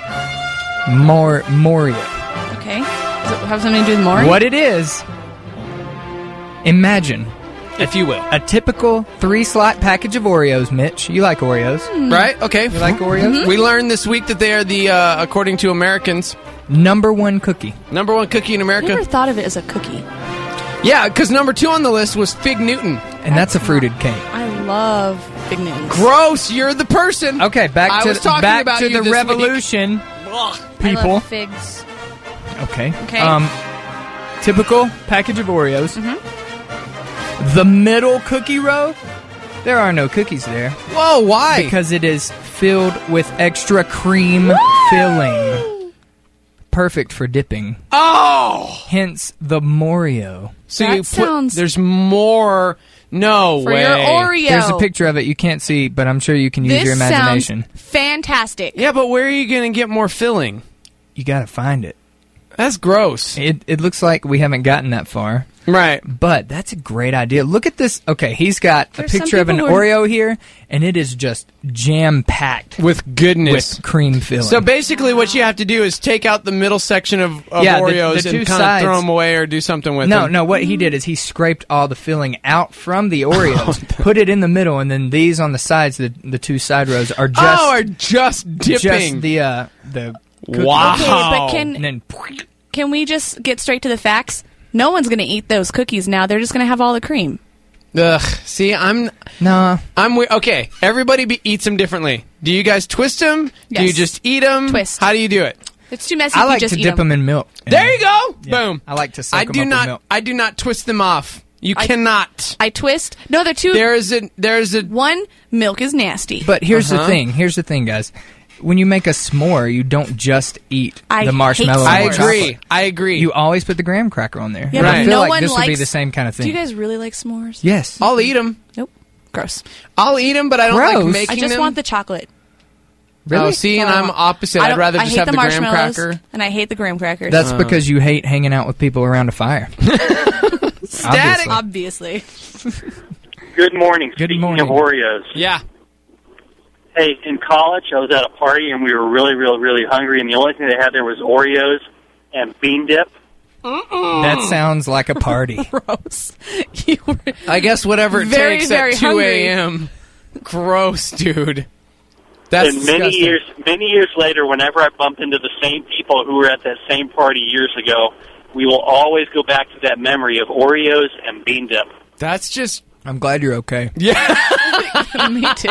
Morio. Okay. Does it have something to do with Maury? What it is, imagine If you will. a typical 3-slot package of Oreos, Mitch. You like Oreos. Right? Okay. You like Oreos? We learned this week that they are the, according to Americans, Number 1 cookie. number one cookie in I America. never thought of it as a cookie. Yeah, because number 2 on the list was Fig Newton. And that's a fruited cake. I love Big Newtons. Gross, you're the person. Okay, I back was talking to about you the this revolution, I people. love figs. Okay. Okay. Typical package of Oreos. Mm-hmm. The middle cookie row, there are no cookies there Whoa, why? because it is filled with extra cream filling. Perfect for dipping. Oh! Hence the Morio. So That you put, sounds- there's more. No For way. your Oreo. There's a picture of it you can't see, but I'm sure you can use This your imagination. sounds fantastic. Yeah, but where are you going to get more filling? You gotta find it. That's gross. It looks like we haven't gotten that far. Right. But that's a great idea. Look at this. Okay, he's got There's a picture of some an people who are- Oreo here, and it is just jam-packed With goodness. with cream filling. So basically what you have to do is take out the middle section of Yeah, the Oreos two and kind of sides. throw them away or do something with them. No, what he did is he scraped all the filling out from the Oreos, put it in the middle, and then these on the sides, the 2 side rows, are just, are just dipping. just the cookie. Wow. Okay, but And then can we just get straight to the facts? No one's going to eat those cookies now. They're just going to have all the cream. Ugh. See, I'm okay. Everybody eats them differently. Do you guys twist them? Yes. Do you just eat them? Twist. How do you do it? It's too messy. I if like you just to eat dip them in milk. There you go. Yeah. Boom. I like to soak them up with milk. I do not twist them off. You cannot. I twist. No, they're too. There's a. One, milk is nasty. But here's the thing. Here's the thing, guys. When you make a s'more, you don't just eat the marshmallow. I and chocolate. I agree. You always put the graham cracker on there. Yeah, And right. I feel no like one this would be likes- the same kind of thing. Do you guys really like s'mores? Yes. I'll eat them. Nope. Gross. I'll eat them, but I don't Gross. like making I just them. want the chocolate. Really? Oh, see, and I'm opposite. I'd rather just hate have the graham marshmallows, cracker. and I hate the graham crackers. That's because you hate hanging out with people around a fire. Static. Obviously. Obviously. Good morning. Good Speaking morning. of Oreos. Yeah. Hey, in college, I was at a party, and we were really, really, really hungry, and the only thing they had there was Oreos and bean dip. That sounds like a party. Gross. You were I guess whatever it Very, takes very at 2 hungry. a.m. Gross, dude. That's And disgusting. many years later, whenever I bump into the same people who were at that same party years ago, we will always go back to that memory of Oreos and bean dip. That's just. I'm glad you're okay. Yeah. Me too.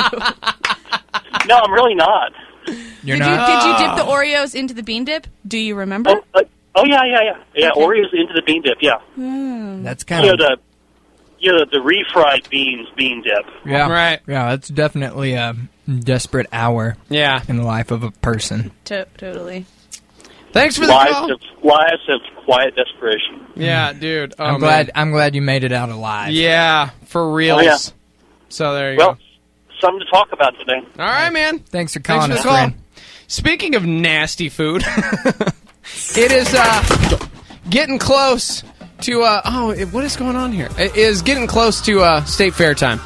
No, I'm really not. You're Did not. you dip the Oreos into the bean dip? Do you remember? Yeah. Okay. Oreos into the bean dip. Yeah. That's kind of. The refried bean dip. Yeah. Right. Yeah, that's definitely a desperate hour Yeah. in the life of a person. Totally. Thanks for the call. Lives of quiet desperation. Yeah, dude. Oh, I'm glad you made it out alive. Yeah, for reals. Oh, yeah. So there you Well, go. something to talk about today. All right, man. Thanks for Thanks calling for the us, call. friend. Speaking of nasty food, it is getting close to what is going on here? It is getting close to State Fair time.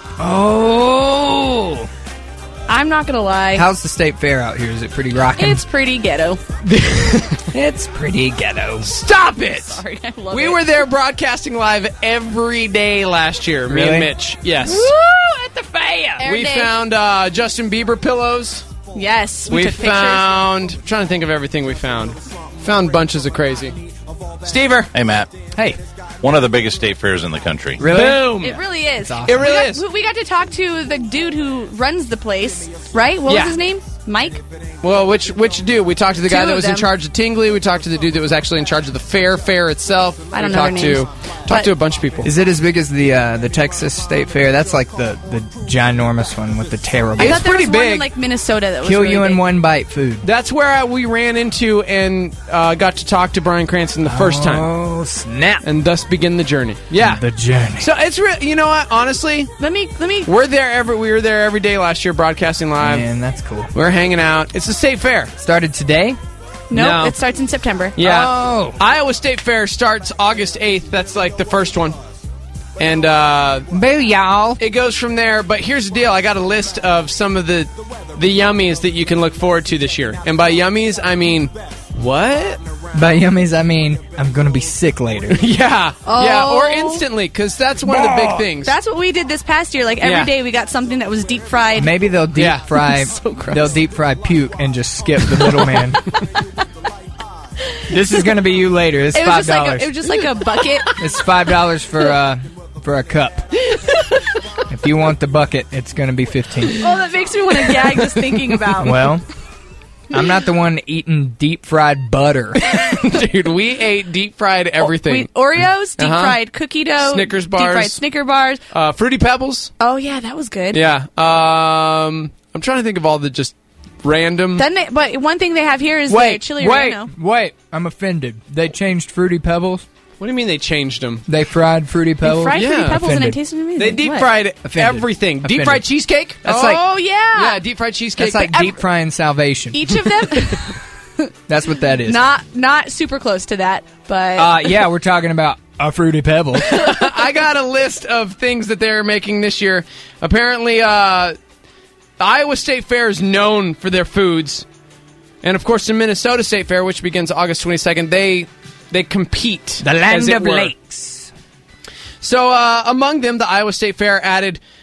Oh! I'm not gonna lie. How's the state fair out here? Is it pretty rocking? It's pretty ghetto. It's pretty ghetto. Stop it! Sorry, I love We it. were there broadcasting live every day last year, me Really? and Mitch. Yes. Woo! At the fair. We found Justin Bieber pillows. Yes. We We took found. I'm trying to think of everything we found. Found bunches of crazy. Stever. Hey, Matt. Hey, One of the biggest state fairs in the country. really? Boom. pictures. It really is. awesome. It really we got, is. We got to talk to the dude who runs the place, right? What Yeah. was his name? Mike? Well, which dude? We talked to the guy Two that of was in them. charge of Tingley. We talked to the dude that was actually in charge of the fair itself. I don't we know their talked names. talked to a bunch of people. Is it as big as the Texas State Fair? That's like the ginormous one with the terrible. I It's thought there pretty was one in big. like Minnesota that was Kill really you in big. one bite food. That's where we ran into and got to talk to Bryan Cranston the first time, Oh, snap. and thus begin the journey. Yeah. The journey. So it's real. You know what? Honestly, Let me. we were there every day last year, broadcasting live. Man, that's cool. We're hanging out. It's the State Fair. Started today? No, No. it starts in September. Yeah. Oh. Iowa State Fair starts August 8th. That's like the first one. And Boo, y'all. it goes from there. But here's the deal. I got a list of some of the yummies that you can look forward to this year. And by yummies, I mean, what? By yummies, I mean, I'm going to be sick later. Yeah. Yeah, or Oh. instantly, because that's one of the big things. That's what we did this past year. Like Yeah. every day we got something that was deep fried. Maybe they'll deep Yeah. fry. So gross. They'll deep fry puke and just skip the middleman. This is going to be you later. It's It was $5. just like a bucket. It's $5 for a cup. If you want the bucket, it's going to be $15. Oh, that makes me want to gag just thinking about. Well, I'm not the one eating deep fried butter. Dude, we ate deep fried everything. Oreos, deep Uh-huh. fried cookie dough, Snickers deep bars. fried Snicker bars. Fruity Pebbles. Oh yeah, that was good. Yeah. I'm trying to think of all the just random. But one thing they have here is their chili relleno. Wait! I'm offended. They changed Fruity Pebbles. What do you mean they changed them? They fried Fruity They Pebbles. fried Fruity Yeah. Pebbles and it Offended. tasted amazing. They deep What? fried Offended. everything. Deep Offended. fried cheesecake. That's Oh like yeah. Yeah, deep fried cheesecake. that's like But deep frying salvation. Each of them, That's what that is. not super close to that, but Yeah, we're talking about a Fruity Pebble. I got a list of things that they're making this year. Apparently, Iowa State Fair is known for their foods. And, of course, the Minnesota State Fair, which begins August 22nd, they compete. The as land it of were. lakes. So, among them, the Iowa State Fair added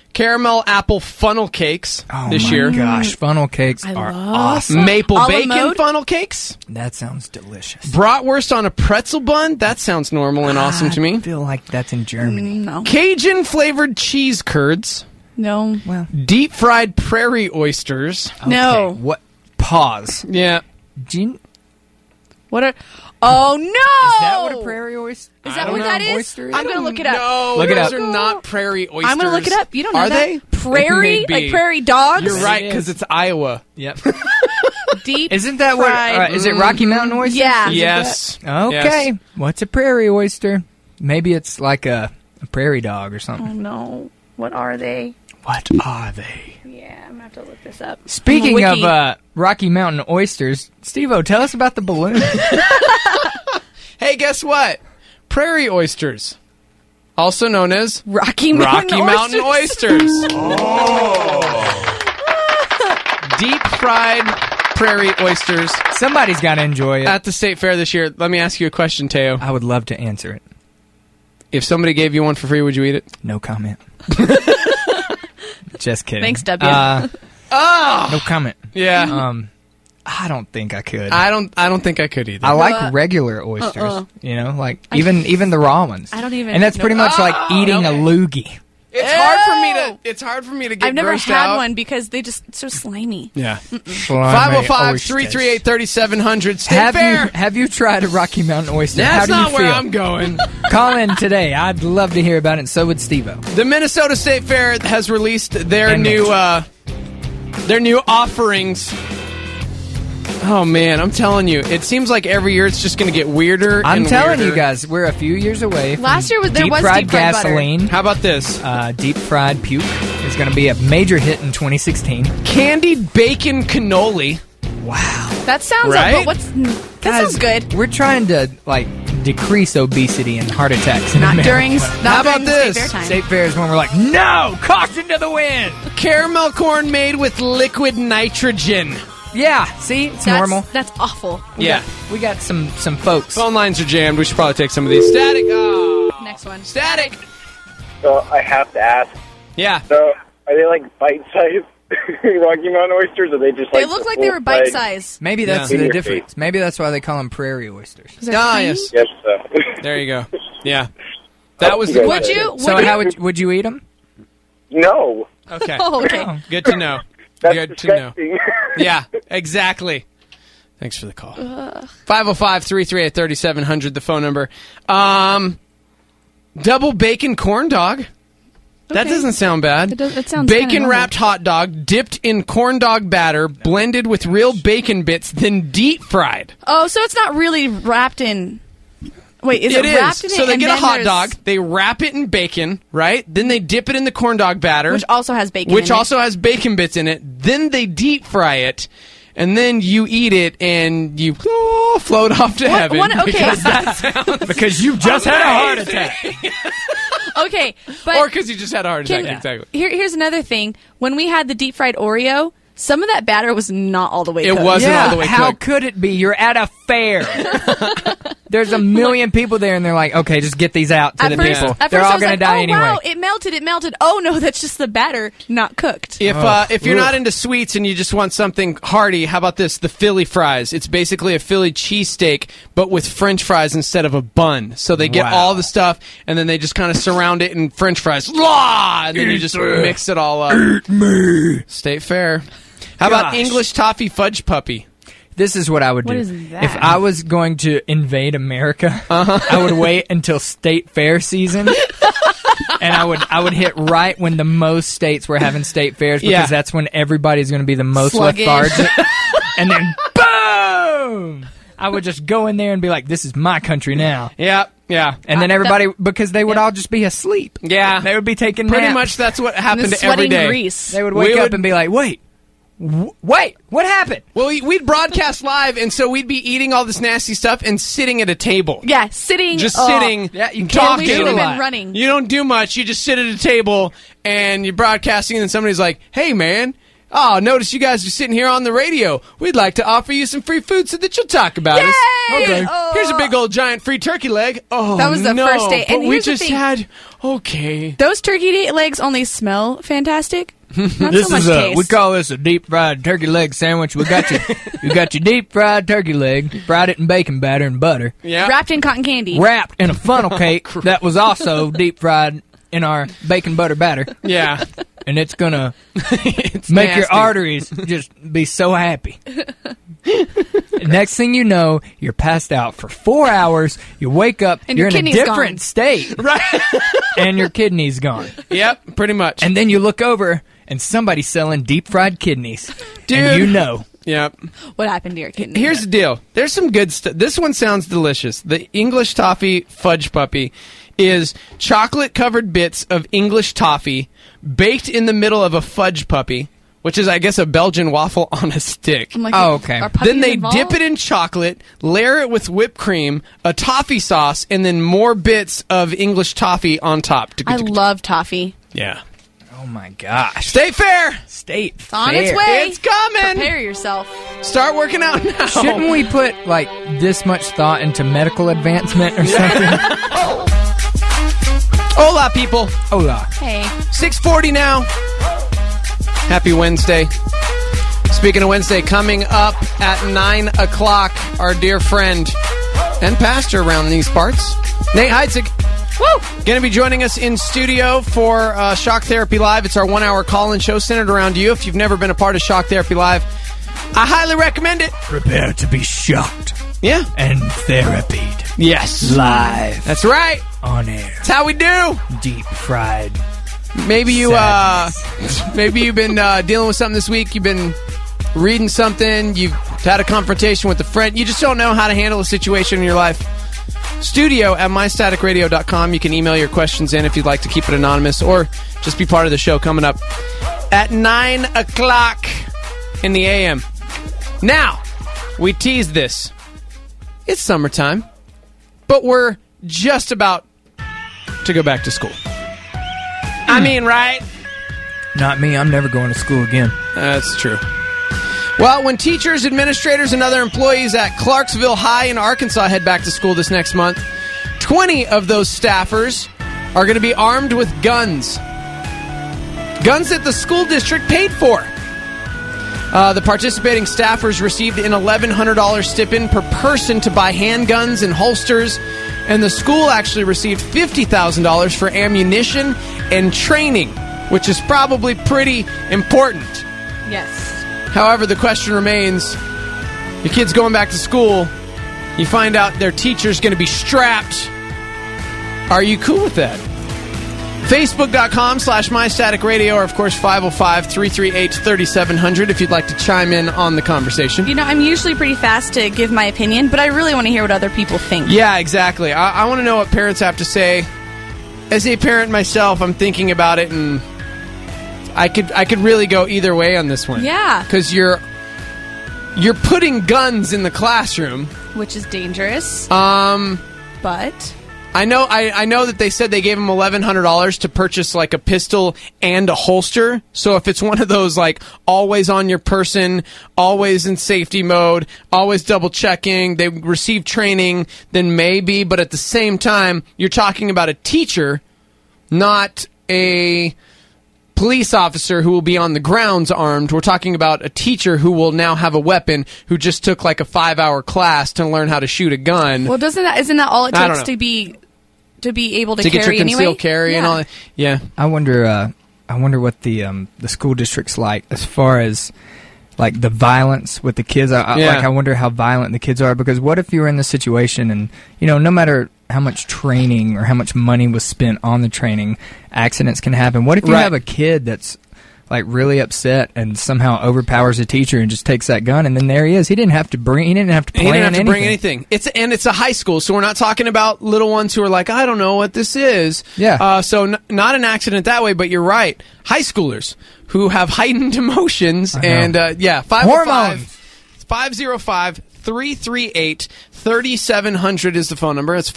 Caramel apple funnel cakes this year. Gosh, funnel cakes I are love awesome. Maple A la bacon mode? funnel cakes. That sounds delicious. Bratwurst on a pretzel bun. That sounds normal and awesome to I me. feel like that's in Germany. No. Cajun flavored cheese curds. No. Well, Deep fried prairie oysters. No. okay, what? Pause. Yeah. What are... Oh, no! Is that what a prairie oyster? Is I that don't what know. that is? Oyster is? I'm going to look it up. No, Look it those up. are not prairie oysters. I'm going to look it up. You don't know Are that. they? Prairie? Maybe. Like prairie dogs? You're right, It because is. it's Iowa. Yep. Deep Isn't that fried. what? Is it Rocky Mountain oyster? Yeah. Yes. Okay. Yes. What's a prairie oyster? Maybe it's like a prairie dog or Oh, something. no. What are they? What are they? Yeah, I'm going to have to look this up. Speaking Wiki. of Rocky Mountain oysters, Steve-O, tell us about the balloon. Hey, guess what? Prairie oysters, also known as Rocky Mountain Mountain oysters. oysters. Deep fried prairie oysters Somebody's got to enjoy it. at the state fair this year. Let me ask you a question, Teo. I would love to answer it. If somebody gave you one for free, would you eat it? No comment. Just kidding. Thanks, W. No comment. Yeah. I don't think I could. I don't think I could either. I like regular oysters. You know, like even the raw ones. I don't even And that's know- pretty much like eating a loogie. It's hard for me to get I've never grossed had out. one because they just so slimy. Yeah. Slimy 505-338-3700 State Have Fair. have you tried a Rocky Mountain oyster? How That's do you not feel? where I'm going. Call in today. I'd love to hear about it. And so would Steve-O. The Minnesota State Fair has released their And new offerings. Oh man, I'm telling you, it seems like every year it's just going to get weirder. I'm and telling weirder. you guys, we're a few years away. From Last year there deep was fried deep fried butter. gasoline. How about this? Deep fried puke is going to be a major hit in 2016. Candied bacon cannoli. Wow, That sounds Right? but that sounds good. We're trying to decrease obesity and heart attacks. In Not America. during How about during the this? State Fair time. State Fair is when we're like, no, caution to the wind. Caramel corn made with liquid nitrogen. Yeah, see, it's normal. That's awful. Yeah. We got some folks. Phone lines are jammed. We should probably take some of these. Static. Oh. Next one. Static. So I have to ask. Yeah. So are they like bite-sized Rocky Mountain oysters, or are they just like They look like they were bite size. Maybe that's Yeah. In the your difference. face. Maybe that's why they call them prairie oysters. Yes. Yes, so. There you go. Yeah. That was the Would question. you? So Would how you? would you eat them? No. Okay. Oh, okay. Good to know. That's Good to know. disgusting. Yeah, exactly. Thanks for the call. 505-338-3700, the phone number. Double bacon corn dog. That Okay. doesn't sound bad. It sounds kinda Bacon wrapped hot dog dipped in corn dog batter, blended with real bacon bits, then deep fried. Oh, so it's not really wrapped in. Wait, is it wrapped in it? So they and get a then hot there's- dog, they wrap it in bacon, right? Then they dip it in the corn dog batter, which also has bacon. which in also has bacon bits in it. Then they deep fry it, and then you eat it, and you float off to heaven. okay. Because that sounds Because you just had a heart attack. it. Okay, but or because you just had a heart attack. Can- Exactly. here's another thing. When we had the deep fried Oreo, some of that batter was not all the way It cooked. wasn't all the way how cooked. could it be? You're at a fair. There's a million people there, and they're like, okay, just get these out to the people. At They're first I all was going to like, die oh, anyway. wow, it melted. Oh, no, that's just the batter not cooked. If you're ugh. not into sweets and you just want something hearty, how about this? The Philly fries. It's basically a Philly cheesesteak, but with French fries instead of a bun. So they get Wow. all the stuff, and then they just kind of surround it in French fries. Blah! And then you just mix it all up. Eat me. State Fair. How about Gosh. English toffee fudge puppy? This is what I would do. What is that? If I was going to invade America, I would wait until state fair season. And I would hit right when the most states were having state fairs, because Yeah. that's when everybody's going to be the most Sluggish. lethargic. And then boom! I would just go in there and be like, this is my country now. Yeah. And then everybody, because they would all just be asleep. Yeah. They would be taking Pretty naps. much that's what And happened the every sweating day. grease. They would wake We up would- and be like, wait, what happened? Well, we'd broadcast live, and so we'd be eating all this nasty stuff and sitting at a table. Yeah, sitting. Just oh, sitting, Yeah, you and can't talking. We should have a been lot. running. You don't do much. You just sit at a table and you're broadcasting, and then somebody's like, "Hey, man, Oh, notice you guys are sitting here on the radio. We'd like to offer you some free food so that you'll talk about us. Okay. Oh. Here's a big old giant free turkey leg. Oh, That was the no, first date. But And we here's the just thing. had... Okay. Those turkey legs only smell fantastic. Not This so much is taste. we call this a deep fried turkey leg sandwich. We got your deep fried turkey leg, fried it in bacon batter and butter, Yeah. Wrapped in cotton candy. wrapped in a funnel cake that was also deep fried in our bacon butter batter, Yeah. and it's gonna It's make your nasty. arteries just be so happy. Next thing you know, you're passed out for 4 hours. You wake up, And you're your in a kidney's different gone. state, Right. and your kidney's gone. Yep, pretty much. And then you look over, and somebody's selling deep fried kidneys, Dude. and you know. Yep. What happened to your kidney? Here's the deal. There's some good stuff. This one sounds delicious. The English Toffee Fudge Puppy is chocolate-covered bits of English toffee baked in the middle of a fudge puppy, which is, I guess, a Belgian waffle on a stick. I'm like, Oh, okay. are puppies Then they involved? dip it in chocolate, layer it with whipped cream, a toffee sauce, and then more bits of English toffee on top. I love toffee. Yeah. Oh my gosh. Stay fair. State It's on its fair. way. It's coming. Prepare yourself. Start working out now. Shouldn't we put like this much thought into medical advancement or something? Hola, people. Hola. Hey. 6:40 now. Happy Wednesday. Speaking of Wednesday, coming up at 9 o'clock, our dear friend and pastor around these parts, Nate Heitzig. Woo! Going to be joining us in studio for Shock Therapy Live. It's our 1 hour call-in show centered around you. If you've never been a part of Shock Therapy Live, I highly recommend it. Prepare to be shocked Yeah. and therapied Yes. live That's right. on air. That's how we do. Deep fried. Maybe you, Sadness. maybe you've been dealing with something this week. You've been reading something. You've had a confrontation with a friend. You just don't know how to handle a situation in your life. Studio at mystaticradio.com. You can email your questions in if you'd like to keep it anonymous or just be part of the show coming up at 9 o'clock in the a.m. Now, we teased this. It's summertime, but we're just about to go back to school. I mean, right? Not me. I'm never going to school again. That's true. Well, when teachers, administrators, and other employees at Clarksville High in Arkansas head back to school this next month, 20 of those staffers are going to be armed with guns. Guns that the school district paid for. The participating staffers received an $1,100 stipend per person to buy handguns and holsters, and the school actually received $50,000 for ammunition and training, which is probably pretty important. Yes. However, the question remains, your kid's going back to school, you find out their teacher's going to be strapped. Are you cool with that? Facebook.com/MyStaticRadio or, of course, 505-338-3700 if you'd like to chime in on the conversation. You know, I'm usually pretty fast to give my opinion, but I really want to hear what other people think. Yeah, exactly. I want to know what parents have to say. As a parent myself, I'm thinking about it, and I could really go either way on this one. Yeah. Because you're putting guns in the classroom. Which is dangerous. But I know that they said they gave him $1,100 to purchase like a pistol and a holster. So if it's one of those like always on your person, always in safety mode, always double checking, they receive training, then maybe. But at the same time, you're talking about a teacher, not a police officer who will be on the grounds armed. We're talking about a teacher who will now have a weapon, who just took like a 5-hour class to learn how to shoot a gun. well, isn't that all it I don't takes know. to be able to to get carry your concealed anyway? carry and all that. Yeah. I wonder what the school district's like as far as like the violence with the kids. I wonder how violent the kids are, because what if you were in this situation and, you know, no matter how much training or how much money was spent on the training, accidents can happen. What if you have a kid that's like really upset and somehow overpowers a teacher and just takes that gun, and then there he is. He didn't have to plan He didn't have to anything. bring anything. It's a high school, so we're not talking about little ones who are like, I don't know what this is. Yeah. So not an accident that way, but you're right. High schoolers who have heightened emotions and 505-338-3700 is the phone number. It's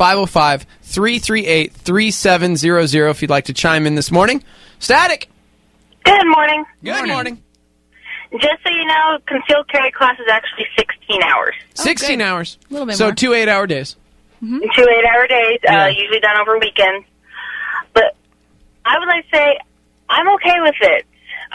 505-338-3700 if you'd like to chime in this morning. Static. Good morning. Good morning. Just so you know, concealed carry class is actually 16 hours. 16 hours. A little bit so more. 2 8-hour days. 2 8-hour days, Yeah. usually done over weekends. But I would like to say I'm okay with it.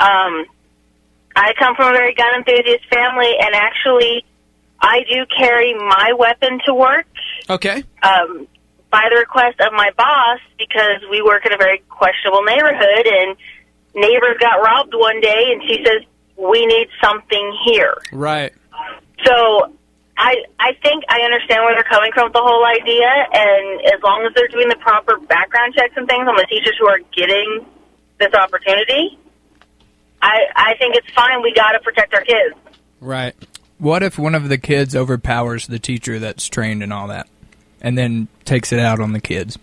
I come from a very gun enthusiast family, and actually I do carry my weapon to work. Okay. By the request of my boss, because we work in a very questionable neighborhood, and neighbors got robbed one day, and she says, we need something here. Right. So I think I understand where they're coming from with the whole idea, and as long as they're doing the proper background checks and things on the teachers who are getting this opportunity, I think it's fine. We got to protect our kids. Right. What if one of the kids overpowers the teacher that's trained and all that, and then takes it out on the kids?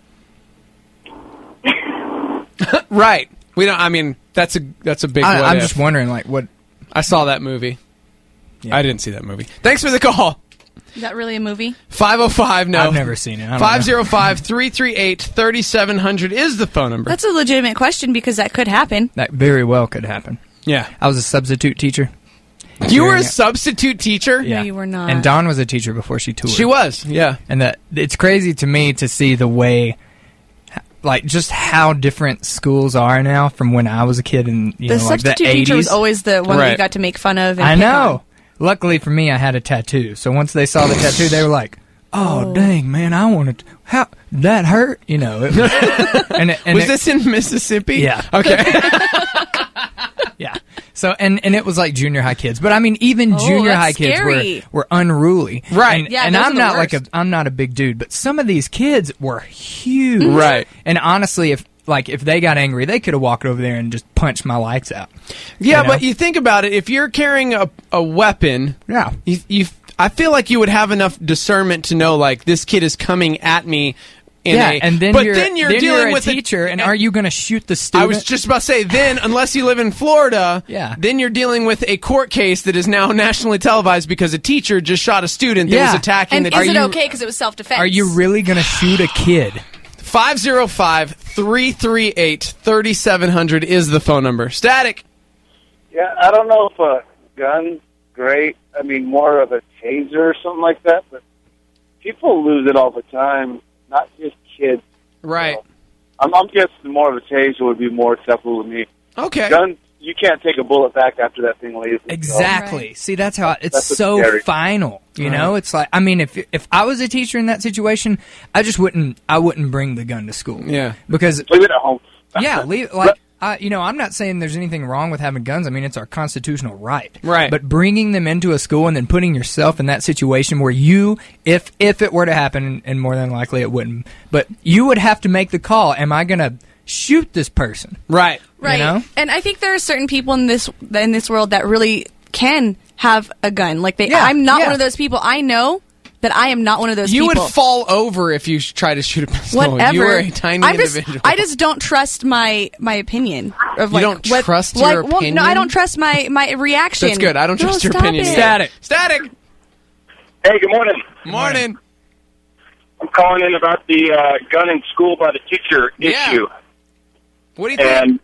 Right. We don't. I mean, that's a big. I'm just wondering, like, what. I saw that movie. Yeah. I didn't see that movie. Thanks for the call. Is that really a movie? 505, no. I've never seen it. I don't know. 505-338-3700 is the phone number. That's a legitimate question because that could happen. That very well could happen. Yeah. I was a substitute teacher. You were a substitute teacher? Yeah. No, you were not. And Dawn was a teacher before she toured. She was, yeah. And that it's crazy to me to see the way, like, just how different schools are now from when I was a kid in The like the substitute 80s. teacher was always the one that Right. you got to make fun of. And I pick know. on. Luckily for me, I had a tattoo. So once they saw the tattoo, they were like, "Oh, dang, man, I wanted to, how that hurt." You know. It was, Was this in Mississippi? Yeah. Okay. Yeah. So and it was like junior high kids, but I mean even junior that's high kids scary. were unruly. Right. And, Yeah, and those are I'm the not like worst. I'm not a big dude, but some of these kids were huge. Right. And honestly, if they got angry, they could have walked over there and just punched my lights out. Yeah, You know? but you think about it. If you're carrying a weapon, Yeah. I feel like you would have enough discernment to know, like, this kid is coming at me. And then but you're, then you're dealing a with teacher, and are you going to shoot the student? I was just about to say, then, unless you live in Florida, Yeah. then you're dealing with a court case that is now nationally televised because a teacher just shot a student that Yeah. was attacking And the is it you- okay because it was self-defense? Are you really going to shoot a kid? 505-338-3700 is the phone number. Static. Yeah, I don't know if a gun's great. I mean, more of a taser or something like that, but people lose it all the time, not just kids. Right. I'm guessing more of a taser would be more acceptable to me. Okay. Guns, you can't take a bullet back after that thing leaves. Exactly. Right. See, that's how it's That's what's so scary. final. You know, it's like, I mean, if I was a teacher in that situation, I wouldn't bring the gun to school. Yeah. Because Leave it at home. yeah, I'm not saying there's anything wrong with having guns. I mean, it's our constitutional right. Right. But bringing them into a school and then putting yourself in that situation where you, if it were to happen, and more than likely it wouldn't, but you would have to make the call. Am I going to shoot this person? Right. Right. You know? And I think there are certain people in this world that really can have a gun. Like Yeah, I'm not yeah. one of those people. I know that I am not one of those You people. would fall over if you try to shoot a pistol. Whatever. You are a tiny individual. I just don't trust my opinion. Of You like, don't what, trust like, your well, opinion? No, I don't trust my reaction. That's good. I don't No, trust your stop opinion. it. Static. Static. Hey, good morning. Morning. I'm calling in about the gun in school by the teacher Yeah. issue. What do you think? And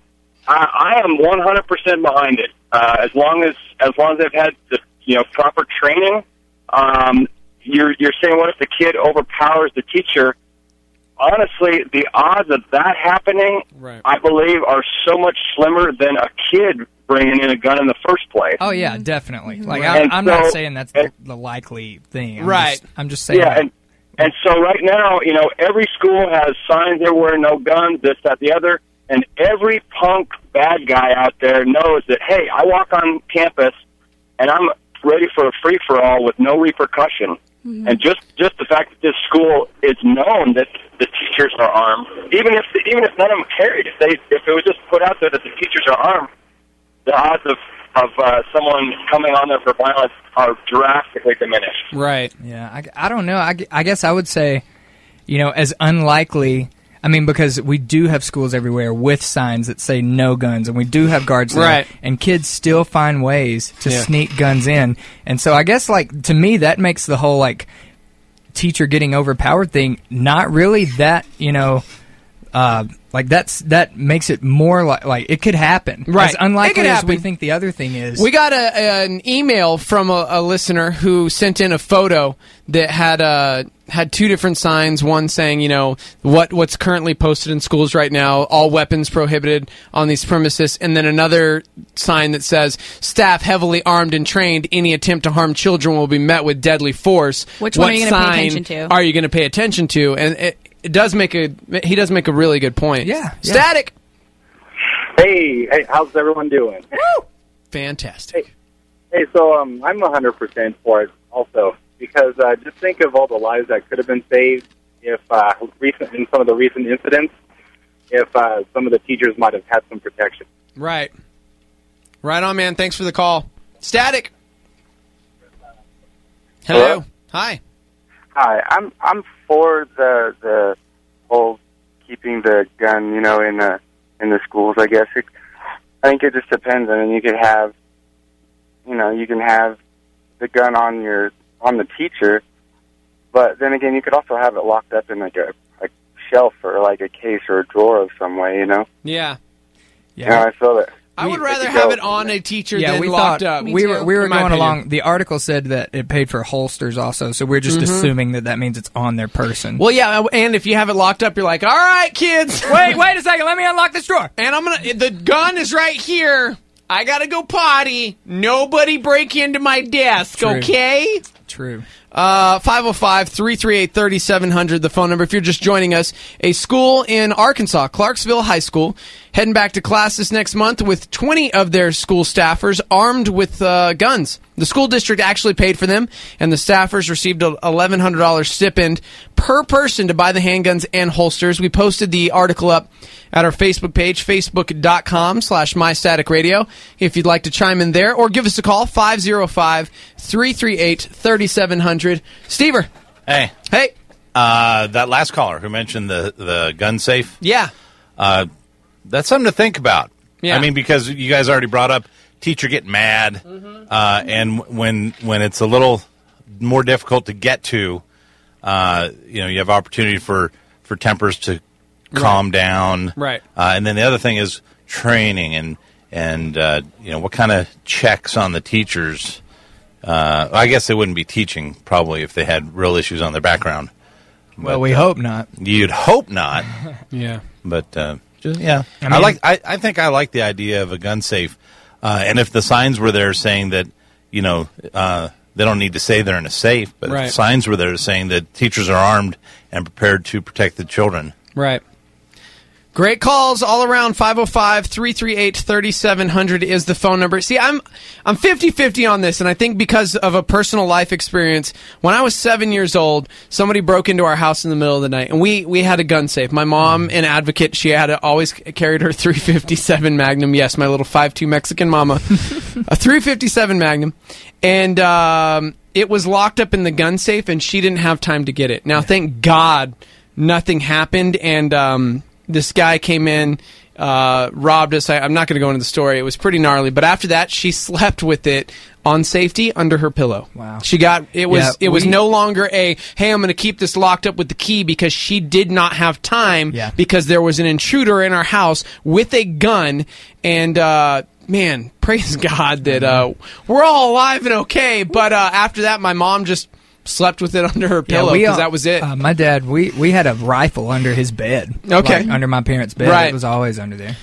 I am 100% behind it. As long as they've had the proper training. You're saying, what if the kid overpowers the teacher? Honestly, the odds of that happening, Right. I believe, are so much slimmer than a kid bringing in a gun in the first place. Oh yeah, definitely. Like Right. I'm not saying that's the likely thing. Right. I'm just saying. Yeah, and so right now, every school has signs everywhere, no guns, this, that, the other, and every punk bad guy out there knows that, hey, I walk on campus, and I'm ready for a free-for-all with no repercussion. Mm-hmm. And just the fact that this school is known that the teachers are armed, even if none of them carried, if it was just put out there that the teachers are armed, the odds of someone coming on there for violence are drastically diminished. Right. Yeah, I don't know. I guess I would say, as unlikely. I mean, because we do have schools everywhere with signs that say no guns, and we do have guards there, Right. and kids still find ways to Yeah. sneak guns in. And so I guess, to me, that makes the whole, teacher getting overpowered thing not really that, Like that makes it more like it could happen. Right. As unlikely It could as happen. we think the other thing is. We got an email from a listener who sent in a photo that had two different signs. One saying, what's currently posted in schools right now, all weapons prohibited on these premises, and then another sign that says, staff heavily armed and trained. Any attempt to harm children will be met with deadly force. Which one are you going to pay attention to? Are you going to pay attention to? And he does make a really good point. Yeah. Static. Hey, how's everyone doing? Woo! Fantastic. Hey, so I'm 100% for it also, because just think of all the lives that could have been saved if in some of the recent incidents, if some of the teachers might have had some protection. Right. Right on, man. Thanks for the call. Static. Hello. Hi. Hi, I'm for the whole keeping the gun, in the schools. I guess I think it just depends. I mean, you can have the gun on the teacher, but then again, you could also have it locked up in like a shelf or like a case or a drawer of some way. Yeah. I feel that. I would rather have it on a teacher than locked up. We were going along. The article said that it paid for holsters also, so we're just assuming that means it's on their person. Well, yeah, and if you have it locked up, you're like, all right, kids. Wait a second. Let me unlock this drawer. And the gun is right here. I got to go potty. Nobody break into my desk, True. okay? True. 505-338-3700, the phone number. If you're just joining us, a school in Arkansas, Clarksville High School, heading back to class this next month with 20 of their school staffers armed with guns. The school district actually paid for them, and the staffers received a $1,100 stipend per person to buy the handguns and holsters. We posted the article up at our Facebook page, facebook.com/mystaticradio, if you'd like to chime in there, or give us a call, 505-338-3700. Stever. Hey. Hey. That last caller who mentioned the gun safe. Yeah. That's something to think about. Yeah. I mean, because you guys already brought up teacher getting mad, and when it's a little more difficult to get to, you have opportunity for tempers to calm down. Right. And then the other thing is training and what kind of checks on the teachers. I guess they wouldn't be teaching probably if they had real issues on their background. Well, we hope not. You'd hope not. Yeah. But I think I like the idea of a gun safe. And if the signs were there saying that, they don't need to say they're in a safe, but if the signs were there saying that teachers are armed and prepared to protect the children. Right. Great calls all around. 505-338-3700 is the phone number. See, I'm 50-50 on this, and I think because of a personal life experience. When I was 7 years old, somebody broke into our house in the middle of the night, and we had a gun safe. My mom, an advocate, she had always carried her .357 Magnum. Yes, my little 5'2" Mexican mama. A .357 Magnum. And it was locked up in the gun safe, and she didn't have time to get it. Now, thank God nothing happened, and this guy came in, robbed us. I'm not going to go into the story. It was pretty gnarly. But after that, she slept with it on safety under her pillow. Wow. She got it was no longer hey, I'm going to keep this locked up with the key, because she did not have time because there was an intruder in our house with a gun. And man, praise God that we're all alive and okay. But after that, my mom just slept with it under her pillow because that was it. My dad, we had a rifle under his bed. Okay. Like under my parents' bed. Right. It was always under there,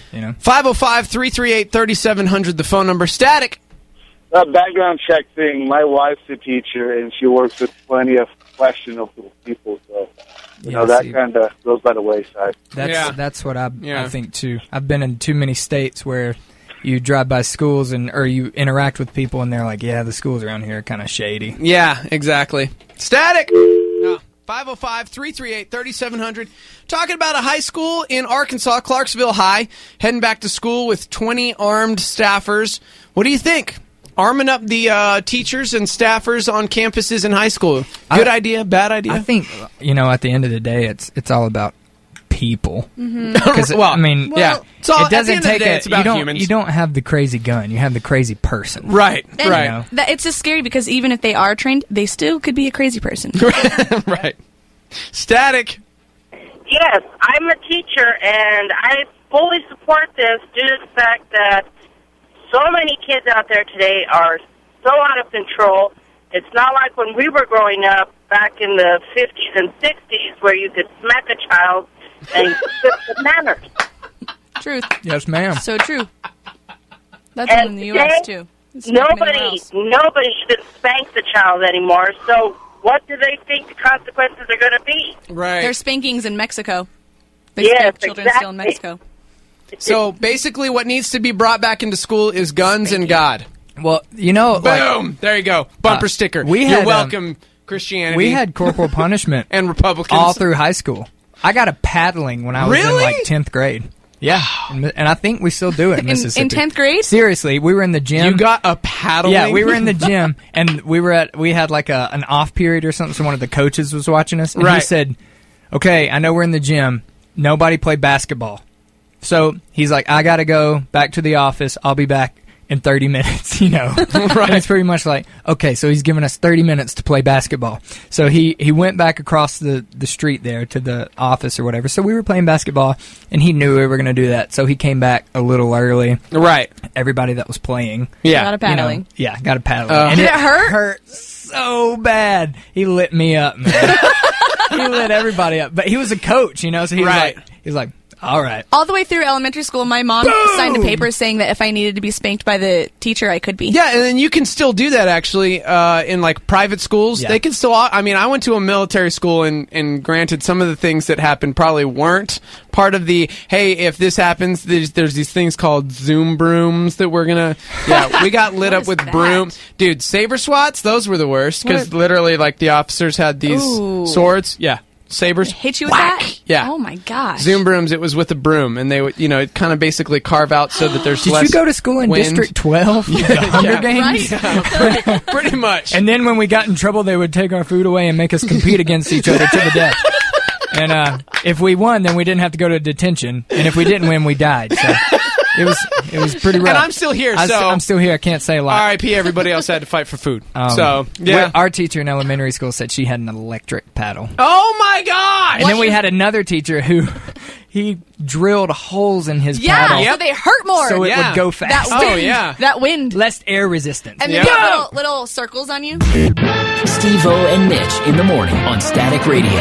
505-338-3700, the phone number. Static. Background check thing. My wife's a teacher, and she works with plenty of questionable people, so that kind of goes by the wayside. That's what I think, too. I've been in too many states where you drive by schools or you interact with people and they're like, yeah, the schools around here are kind of shady. Yeah, exactly. Static! No. 505-338-3700. Talking about a high school in Arkansas, Clarksville High, heading back to school with 20 armed staffers. What do you think? Arming up the teachers and staffers on campuses in high school. Good idea, bad idea? I think, at the end of the day, it's all about people. Because it doesn't take it's about humans. You don't have the crazy gun. You have the crazy person. Right. It's just scary because even if they are trained, they still could be a crazy person. Right. Static. Yes, I'm a teacher, and I fully support this due to the fact that so many kids out there today are so out of control. It's not like when we were growing up back in the 50s and 60s where you could smack a child and with manners. Truth. Yes, ma'am. So true. That's in the U.S. too. Nobody even spanks a child anymore. So what do they think the consequences are going to be? Right. There's spankings in Mexico. They Yes, spank children still in Mexico. So basically, what needs to be brought back into school is guns and God. Well, you know, boom. There you go. Bumper sticker. You're welcome, Christianity. We had corporal punishment and Republicans all through high school. I got a paddling when I was in like 10th grade. Yeah, and I think we still do it in Mississippi. In 10th grade? Seriously, we were in the gym. You got a paddling? Yeah, we were in the gym, and we had like an off period or something, so one of the coaches was watching us, and he said, okay, I know we're in the gym. Nobody play basketball. So he's like, I got to go back to the office. I'll be back in 30 minutes, you know. And it's pretty much like, okay, so he's giving us 30 minutes to play basketball. So he went back across the street there to the office or whatever. So we were playing basketball, and he knew we were going to do that. So he came back a little early. Right. Everybody that was playing. Yeah. Got a paddling. You know, got a paddling. And did it hurt? Hurt so bad. He lit me up, man. He lit everybody up. But he was a coach, you know, so he was like, all right. All the way through elementary school, my mom signed a paper saying that if I needed to be spanked by the teacher, I could be. Yeah, and then you can still do that, actually, in, like, private schools. Yeah. They can still... I mean, I went to a military school, and granted, some of the things that happened probably weren't part of the, hey, if this happens, there's these things called Zoom brooms that we're gonna... Yeah, we got lit up with broom. Dude, saber swats, those were the worst, because literally, like, the officers had these swords. Yeah. Sabers. Hit you with that? Yeah. Oh my gosh. Zoom brooms, it was with a broom, and they would, you know, kind of basically carve out so that there's less Did you go to school in wind. District 12? The Hunger Games? Right. Yeah, pretty much. And then when we got in trouble, they would take our food away and make us compete against each other to the death. And if we won, then we didn't have to go to detention, and if we didn't win, we died. So it was pretty rough. And I'm still here, I'm still here. I can't say a lot. R.I.P. Everybody else had to fight for food. So, yeah. Our teacher in elementary school said she had an electric paddle. Oh, my God! And then we had another teacher who... He drilled holes in his paddle. Yeah, so they hurt more. So it would go fast. That wind. That wind. Less air resistance. And then you have little circles on you. Steve-O and Mitch in the morning on Static Radio.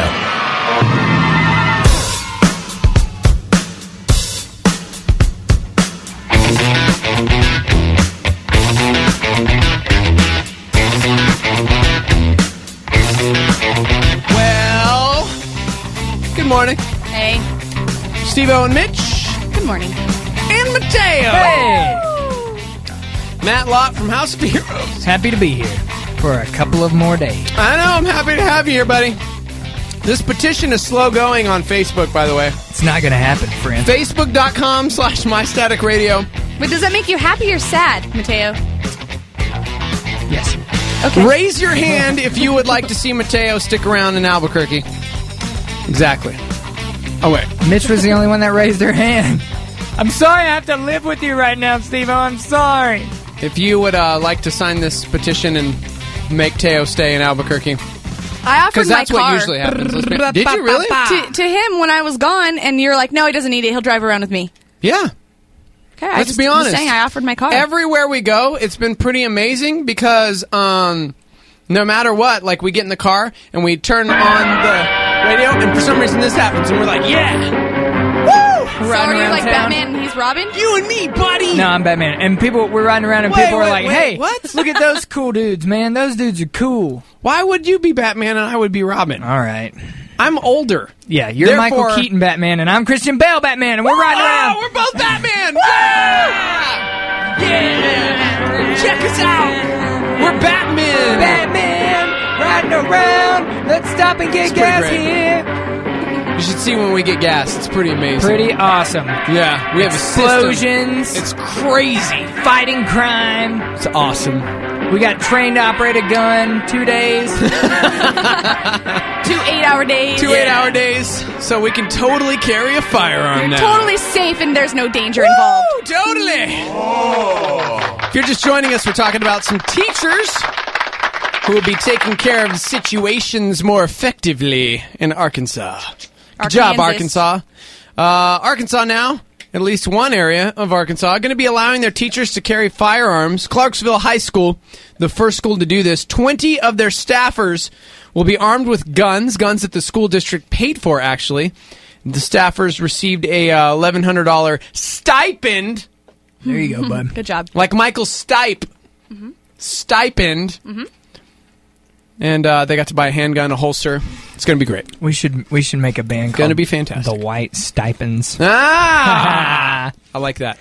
Well, good morning. Hey. Steve-O and Mitch. Good morning. And Mateo. Hey. Matt Lott from House of Heroes. Happy to be here for a couple of more days. I know. I'm happy to have you here, buddy. This petition is slow going on Facebook, by the way. It's not going to happen, friend. Facebook.com/MyStaticRadio. But does that make you happy or sad, Mateo? Yes. Okay. Raise your hand if you would like to see Mateo stick around in Albuquerque. Exactly. Oh, wait. Mitch was the only one that raised her hand. I'm sorry I have to live with you right now, Steve-O. I'm sorry. If you would like to sign this petition and make Teo stay in Albuquerque. I offered my car. Because that's what usually happens. Did you really? To him when I was gone, and you're like, no, he doesn't need it. He'll drive around with me. Yeah. Okay, Let's be honest. Saying I offered my car. Everywhere we go, it's been pretty amazing because no matter what, like we get in the car and we turn on the radio, and for some reason this happens, and we're like, yeah! Woo! So are you like town. Batman and he's Robin? You and me, buddy! No, I'm Batman. And we're riding around and people are like, hey, what? Look at those cool dudes, man. Those dudes are cool. Why would you be Batman and I would be Robin? All right. I'm older. Yeah, you're Michael Keaton Batman, and I'm Christian Bale Batman, and we're riding around. We're both Batman! Yeah! Yeah! Check us out! We're Batman! Batman! Riding around! Let's stop and get gas here! You should see when we get gas. It's pretty amazing. Pretty awesome. Yeah. We have explosions. It's crazy. Fighting crime. It's awesome. We got trained to operate a gun, 2 days. 2 8-hour days. 2 8-hour days. So we can totally carry a firearm now. Totally safe and there's no danger involved. Totally. Oh. If you're just joining us, we're talking about some teachers who will be taking care of situations more effectively in Arkansas. Good job, Arkansas. Arkansas now, at least one area of Arkansas, going to be allowing their teachers to carry firearms. Clarksville High School, the first school to do this. 20 of their staffers will be armed with guns that the school district paid for, actually. The staffers received a $1,100 stipend. There you go, bud. Good job. Like Michael Stipe. Mm-hmm. Stipend. Mm-hmm. And they got to buy a handgun, a holster. It's going to be great. We should make a band called Going to be fantastic. The White Stipends. Ah! I like that.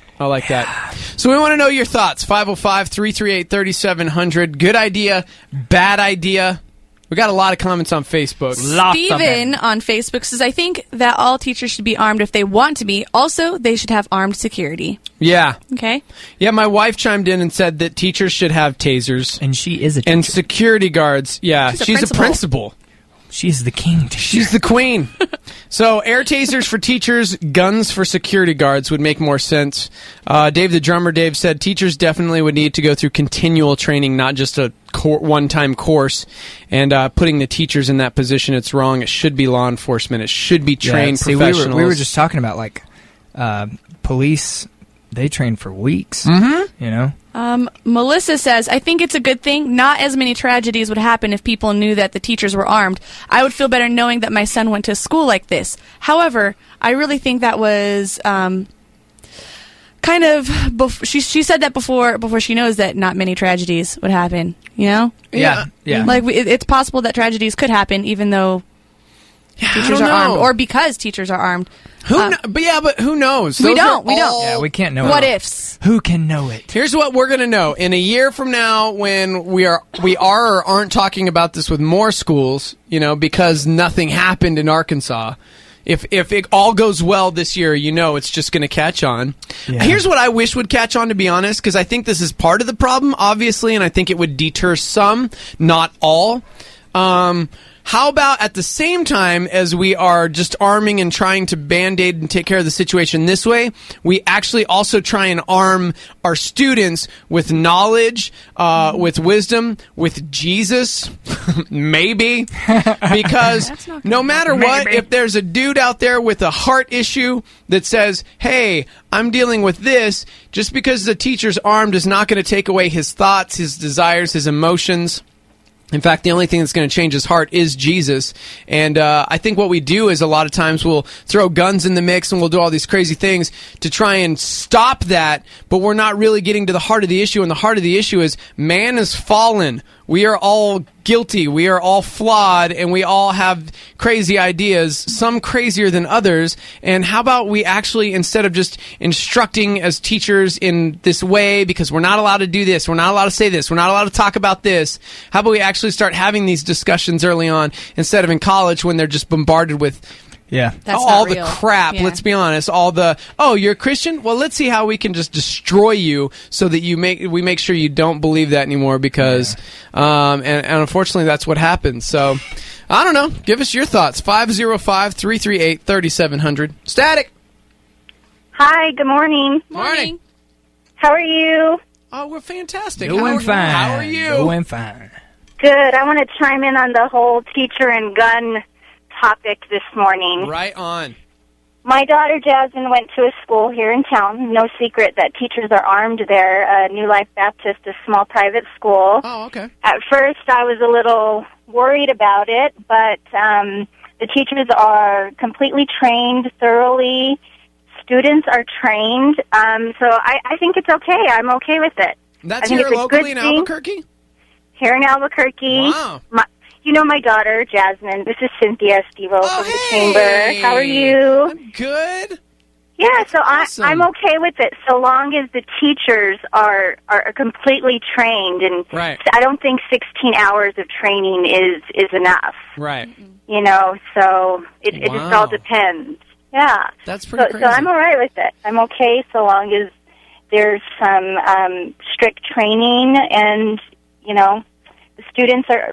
So we want to know your thoughts. 505-338-3700. Good idea, bad idea. We got a lot of comments on Facebook. Steven on Facebook says, I think that all teachers should be armed if they want to be. Also, they should have armed security. Yeah. Okay. Yeah, my wife chimed in and said that teachers should have tasers. And she is a teacher. And security guards. Yeah, she's a principal. She's the king. She's the queen. So, air tasers for teachers, guns for security guards would make more sense. Dave the drummer, said teachers definitely would need to go through continual training, not just a one-time course. And putting the teachers in that position, it's wrong. It should be law enforcement. It should be trained professionals. We were just talking about, like, police. They train for weeks, you know? Melissa says, I think it's a good thing. Not as many tragedies would happen if people knew that the teachers were armed. I would feel better knowing that my son went to school like this. However, I really think that was kind of... she said that before she knows that not many tragedies would happen, you know? Yeah. Like, it's possible that tragedies could happen even though teachers are armed. Or because teachers are armed. But who knows? We don't. Yeah, we can't know. What ifs? Who can know it? Here's what we're gonna know in a year from now, when we are or aren't talking about this with more schools, you know, because nothing happened in Arkansas. If it all goes well this year, you know, it's just gonna catch on. Yeah. Here's what I wish would catch on, to be honest, because I think this is part of the problem, obviously, and I think it would deter some, not all. How about at the same time as we are just arming and trying to Band-Aid and take care of the situation this way, we actually also try and arm our students with knowledge, with wisdom, with Jesus, maybe, because no matter what, if there's a dude out there with a heart issue that says, hey, I'm dealing with this, just because the teacher's armed is not going to take away his thoughts, his desires, his emotions. In fact, the only thing that's going to change his heart is Jesus. And I think what we do is a lot of times we'll throw guns in the mix and we'll do all these crazy things to try and stop that, but we're not really getting to the heart of the issue. And the heart of the issue is man is fallen. We are all guilty. We are all flawed, and we all have crazy ideas, some crazier than others. And how about we actually, instead of just instructing as teachers in this way, because we're not allowed to do this, we're not allowed to say this, we're not allowed to talk about this, how about we actually start having these discussions early on instead of in college when they're just bombarded with all the crap, let's be honest. All the, you're a Christian? Well, let's see how we can just destroy you so that we make sure you don't believe that anymore, because and unfortunately that's what happens. So, I don't know. Give us your thoughts. 505-338-3700. Static. Hi, good morning. Morning. How are you? Oh, we're fantastic. Doing fine. How are you? Doing fine. Good. I want to chime in on the whole teacher and gun topic this morning. Right on. My daughter Jasmine went to a school here in town. No secret that teachers are armed there. New Life Baptist, a small private school. Oh, okay. At first, I was a little worried about it, but the teachers are completely trained, thoroughly. Students are trained, so I think it's okay. I'm okay with it. That's here locally in Albuquerque? Here in Albuquerque. Wow. You know my daughter, Jasmine. This is Cynthia Stevo from the Chamber. How are you? I'm good. Yeah, so awesome. I'm okay with it, so long as the teachers are completely trained. And right. I don't think 16 hours of training is enough. Right. You know, so it just all depends. Yeah. That's pretty crazy. So I'm all right with it. I'm okay so long as there's some strict training and, you know, the students are...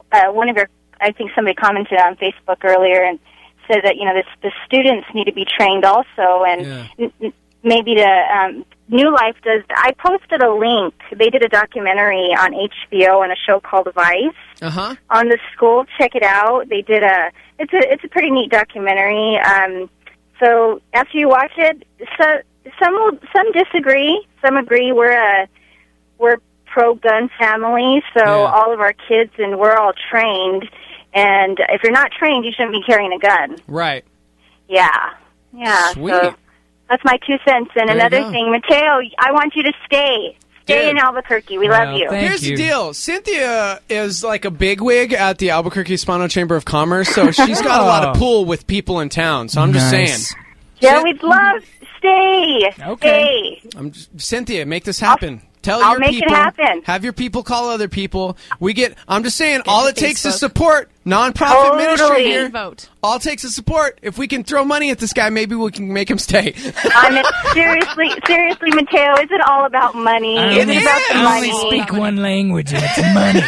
I think somebody commented on Facebook earlier and said that, you know, the students need to be trained also, and maybe to New Life does. I posted a link. They did a documentary on HBO and a show called Vice on the school. Check it out. They did it's a pretty neat documentary. So after you watch it, some disagree, some agree. We're pro-gun family, so all of our kids and we're all trained. And if you're not trained, you shouldn't be carrying a gun. Right. Yeah. Sweet. So that's my 2 cents. And another thing, Mateo, I want you to stay in Albuquerque. We love you. Here's the deal. Cynthia is like a bigwig at the Albuquerque Hispano Chamber of Commerce, so she's got a lot of pull with people in town. So I'm just saying. Yeah, we'd love stay. Okay. Cynthia, make this happen. I'll make it happen. Have your people call other people. I'm just saying, all it takes is support. Nonprofit ministry here. Vote. All it takes is support. If we can throw money at this guy, maybe we can make him stay. Seriously, Mateo, is it all about money? Is it about the money? I only speak one language, and it's money.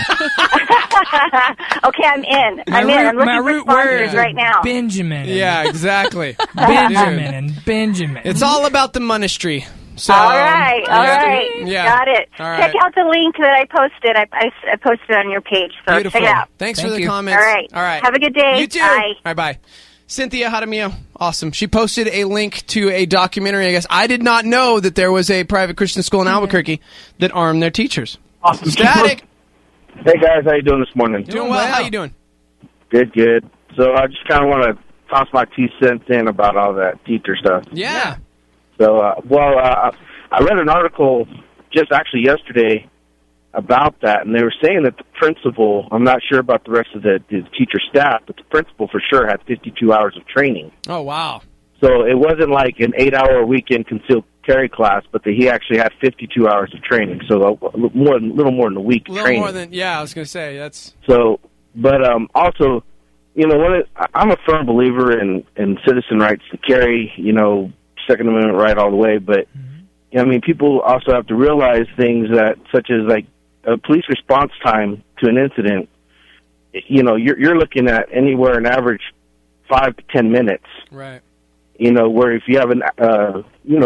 Okay, I'm in. I'm looking for sponsors right now. Benjamin. Yeah, exactly. Benjamin. It's all about the ministry. So, all right. Yeah. Got it. All right. Check out the link that I posted. I posted on your page, so Beautiful. check it out. Thanks for the comments. All right. Have a good day. You too. Bye. All right, bye. Cynthia Jaramillo, awesome. She posted a link to a documentary, I guess. I did not know that there was a private Christian school in Albuquerque that armed their teachers. Awesome. Static. Hey, guys. How you doing this morning? Doing well. How you doing? Good. So I just kind of want to toss my 2 cents in about all that teacher stuff. Yeah. So, I read an article just actually yesterday about that, and they were saying that the principal, I'm not sure about the rest of the teacher staff, but the principal for sure had 52 hours of training. Oh, wow. So it wasn't like an 8-hour weekend concealed carry class, but he actually had 52 hours of training, so a little more than a week of training. I was going to say, that's... So, but also, I'm a firm believer in citizen rights to carry, Second Amendment right all the way, but I mean, people also have to realize things such as like a police response time to an incident. You're looking at anywhere an average 5 to 10 minutes. Right. Where if you have a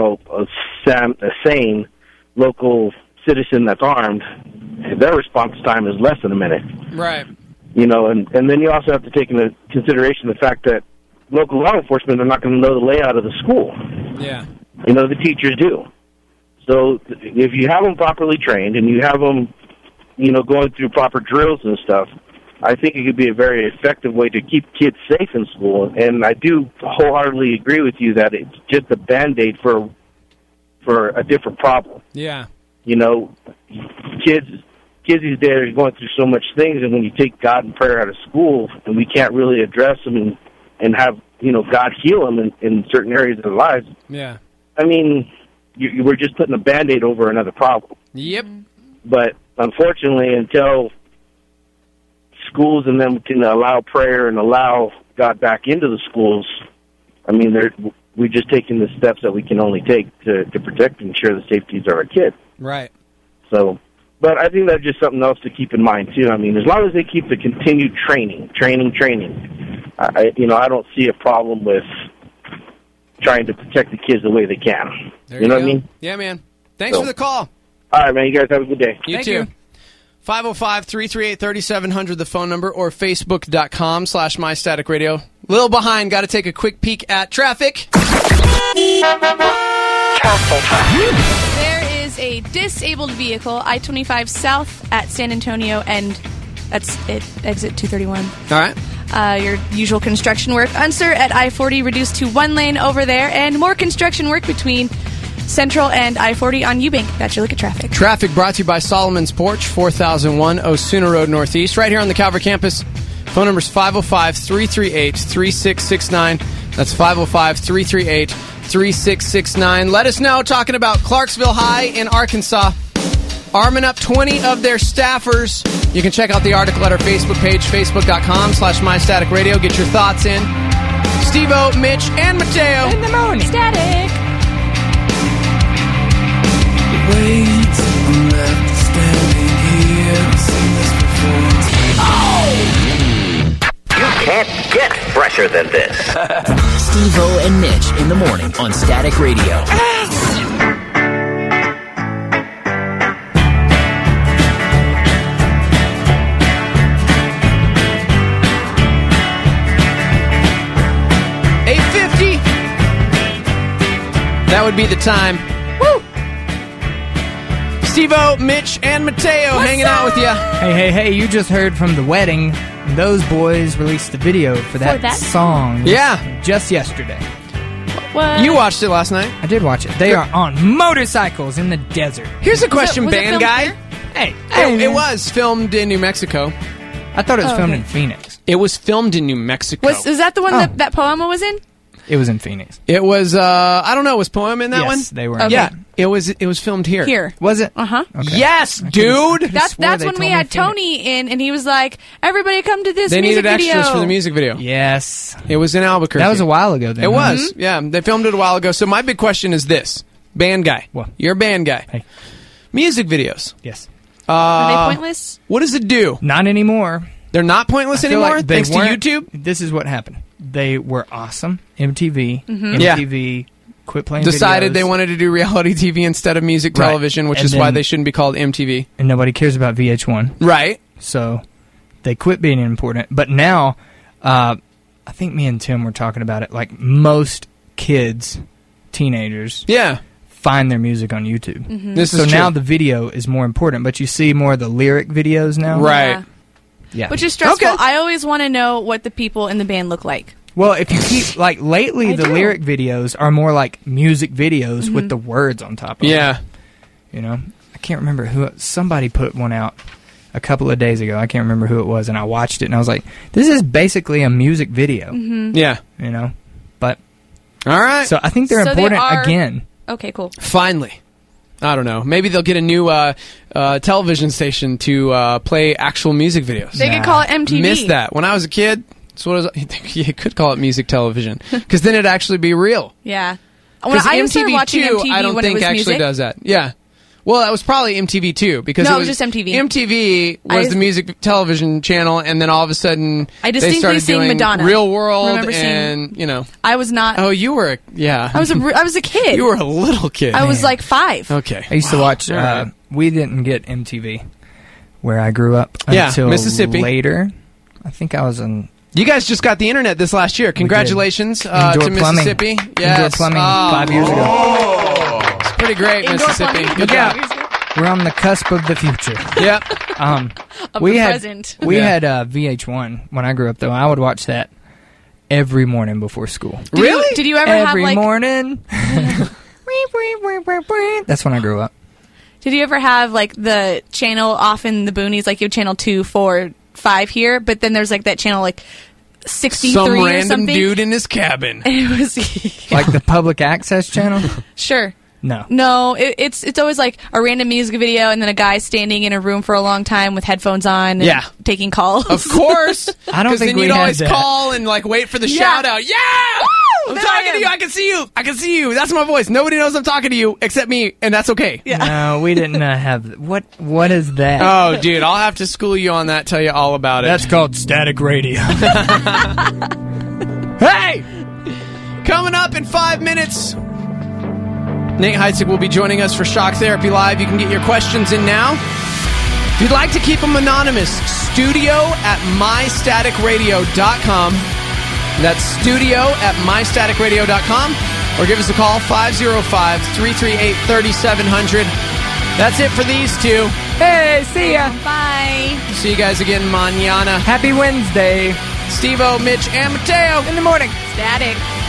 sane local citizen that's armed, their response time is less than a minute. Right. And then you also have to take into consideration the fact that local law enforcement are not going to know the layout of the school. Yeah. The teachers do. So if you have them properly trained and you have them, going through proper drills and stuff, I think it could be a very effective way to keep kids safe in school. And I do wholeheartedly agree with you that it's just a Band-Aid for a different problem. Yeah. Kids these days are going through so much things, and when you take God and prayer out of school, and we can't really address them and have, God heal them in certain areas of their lives. Yeah. I mean, we're just putting a Band-Aid over another problem. Yep. But unfortunately, until schools and them can allow prayer and allow God back into the schools, I mean, we're just taking the steps that we can only take to protect and ensure the safety of our kids. Right. So, but I think that's just something else to keep in mind, too. I mean, as long as they keep the continued training, I don't see a problem with trying to protect the kids the way they can. You know what I mean? Yeah, man. Thanks for the call. All right, man. You guys have a good day. You too. 505-338-3700, the phone number, or facebook.com/mystaticradio. Little behind. Got to take a quick peek at traffic. There is a disabled vehicle, I-25 south at San Antonio, and that's it, exit 231. All right. Your usual construction work. Unser at I-40 reduced to 1 lane over there, and more construction work between Central and I-40 on Eubank. That's your look at traffic. Traffic brought to you by Solomon's Porch, 4001 Osuna Road Northeast, right here on the Calvary campus. Phone number is 505-338-3669. That's 505-338-3669. Let us know, talking about Clarksville High in Arkansas, arming up 20 of their staffers. You can check out the article at our Facebook page, facebook.com/mystaticradio. Get your thoughts in. Steve-O, Mitch, and Mateo. In the morning. Static. Wait, I'm left standing here. I've seen this before. Oh! You can't get fresher than this. Steve-O and Mitch in the morning on Static Radio. That would be the time. Woo! Steve-O, Mitch, and Mateo hanging out with you. Hey, you just heard from The Wedding. Those boys released the video for that song. Yeah. Just yesterday. What? You watched it last night? I did watch it. They are on motorcycles in the desert. Here's a question, was it band filmed guy. here? Hey, it was filmed in New Mexico. I thought it was filmed okay. in Phoenix. It was filmed in New Mexico. Is that the one that Poema was in? It was in Phoenix. It was, I don't know, was Poem in that one? Yes, they were. Okay. Yeah, it was filmed here. Here. Was it? Uh-huh. Okay. Yes, dude! That's when we had Tony in, and he was like, everybody come to this They music needed video. extras for the music video. Yes. It was in Albuquerque. That was a while ago then. It huh? was, yeah. They filmed it a while ago. So my big question is this. Band guy. What? You're a band guy. Hey. Music videos. Yes. Are they pointless? What does it do? Not anymore. They're not pointless I feel anymore? like they Thanks to weren't- YouTube? This is what happened. They were awesome. MTV. Mm-hmm. MTV quit playing Decided videos, they wanted to do reality TV instead of music Right. television, which And is why then- they shouldn't be called MTV. and nobody cares about VH1. Right. So they quit being important. But now, I think me and Tim were talking about it. Like most kids, teenagers, Yeah. find their music on YouTube. Mm-hmm. This is So true. now the video is more important, but you see more of the lyric videos now. Right. Yeah. Yeah. Which is stressful. Okay. I always want to know what the people in the band look like. Well, if you keep like lately, I the do. lyric videos are more like music videos with the words on top of Yeah. them. You know, I can't remember who. Somebody put one out a couple of days ago. I can't remember who it was, and I watched it and I was like, "This is basically a music video." Mm-hmm. Yeah. You know, but All right. so I think they're So they important are- again. Okay, cool. Finally. I don't know. Maybe they'll get a new television station to play actual music videos. They could call it MTV. Missed that. When I was a kid, that's what you could call it music television. Because then it'd actually be real. Yeah. When Because I started MTV2, watching MTV I don't when think it was actually music. does that. Yeah. Well, that was probably MTV2 because No, it was just MTV. MTV was I- the music television channel, and then all of a sudden I they distinctly started sing doing Madonna. Real World, Remember seeing- and you know. I was not. Oh, you were yeah. I was a kid. You were a little kid. I was like 5. Okay. I used to watch. All right. We didn't get MTV where I grew up Yeah, until Mississippi. later. I think I was in. You guys just got the internet this last year. Congratulations to Indoor plumbing. Mississippi. Yes. Indoor plumbing 5 years ago. It's pretty great, Indoor Mississippi. plumbing. Good Yeah. job. We're on the cusp of the future. Yep. Of we the had present. we Yeah. had VH1 when I grew up. Though I would watch that every morning before school. Really? Did you ever have Every like? morning. That's when I grew up. Did you ever have like the channel off in the boonies, like you have channel 2, 4, 5 here, but then there's like that channel like 63 Some or random something. dude in his cabin. And it was Like the public access channel. sure. No. No, it's always like a random music video and then a guy standing in a room for a long time with headphones on and Yeah. taking calls. Of course. I don't 'Cause think then we you'd had always that. call and like wait for the Yeah. shout out. Yeah! I'm there talking I to you. am. I can see you. I can see you. That's my voice. Nobody knows I'm talking to you except me, and that's okay. Yeah. No, we didn't have. What is that? Oh, dude, I'll have to school you on that. Tell you all about it. That's called static radio. Hey! Coming up in 5 minutes, Nate Heitzig will be joining us for Shock Therapy Live. You can get your questions in now. If you'd like to keep them anonymous, studio@mystaticradio.com. That's studio@mystaticradio.com. Or give us a call, 505-338-3700. That's it for these two. Hey, see ya. Bye. See you guys again mañana. Happy Wednesday. Steve-O, Mitch, and Mateo. In the morning. Static.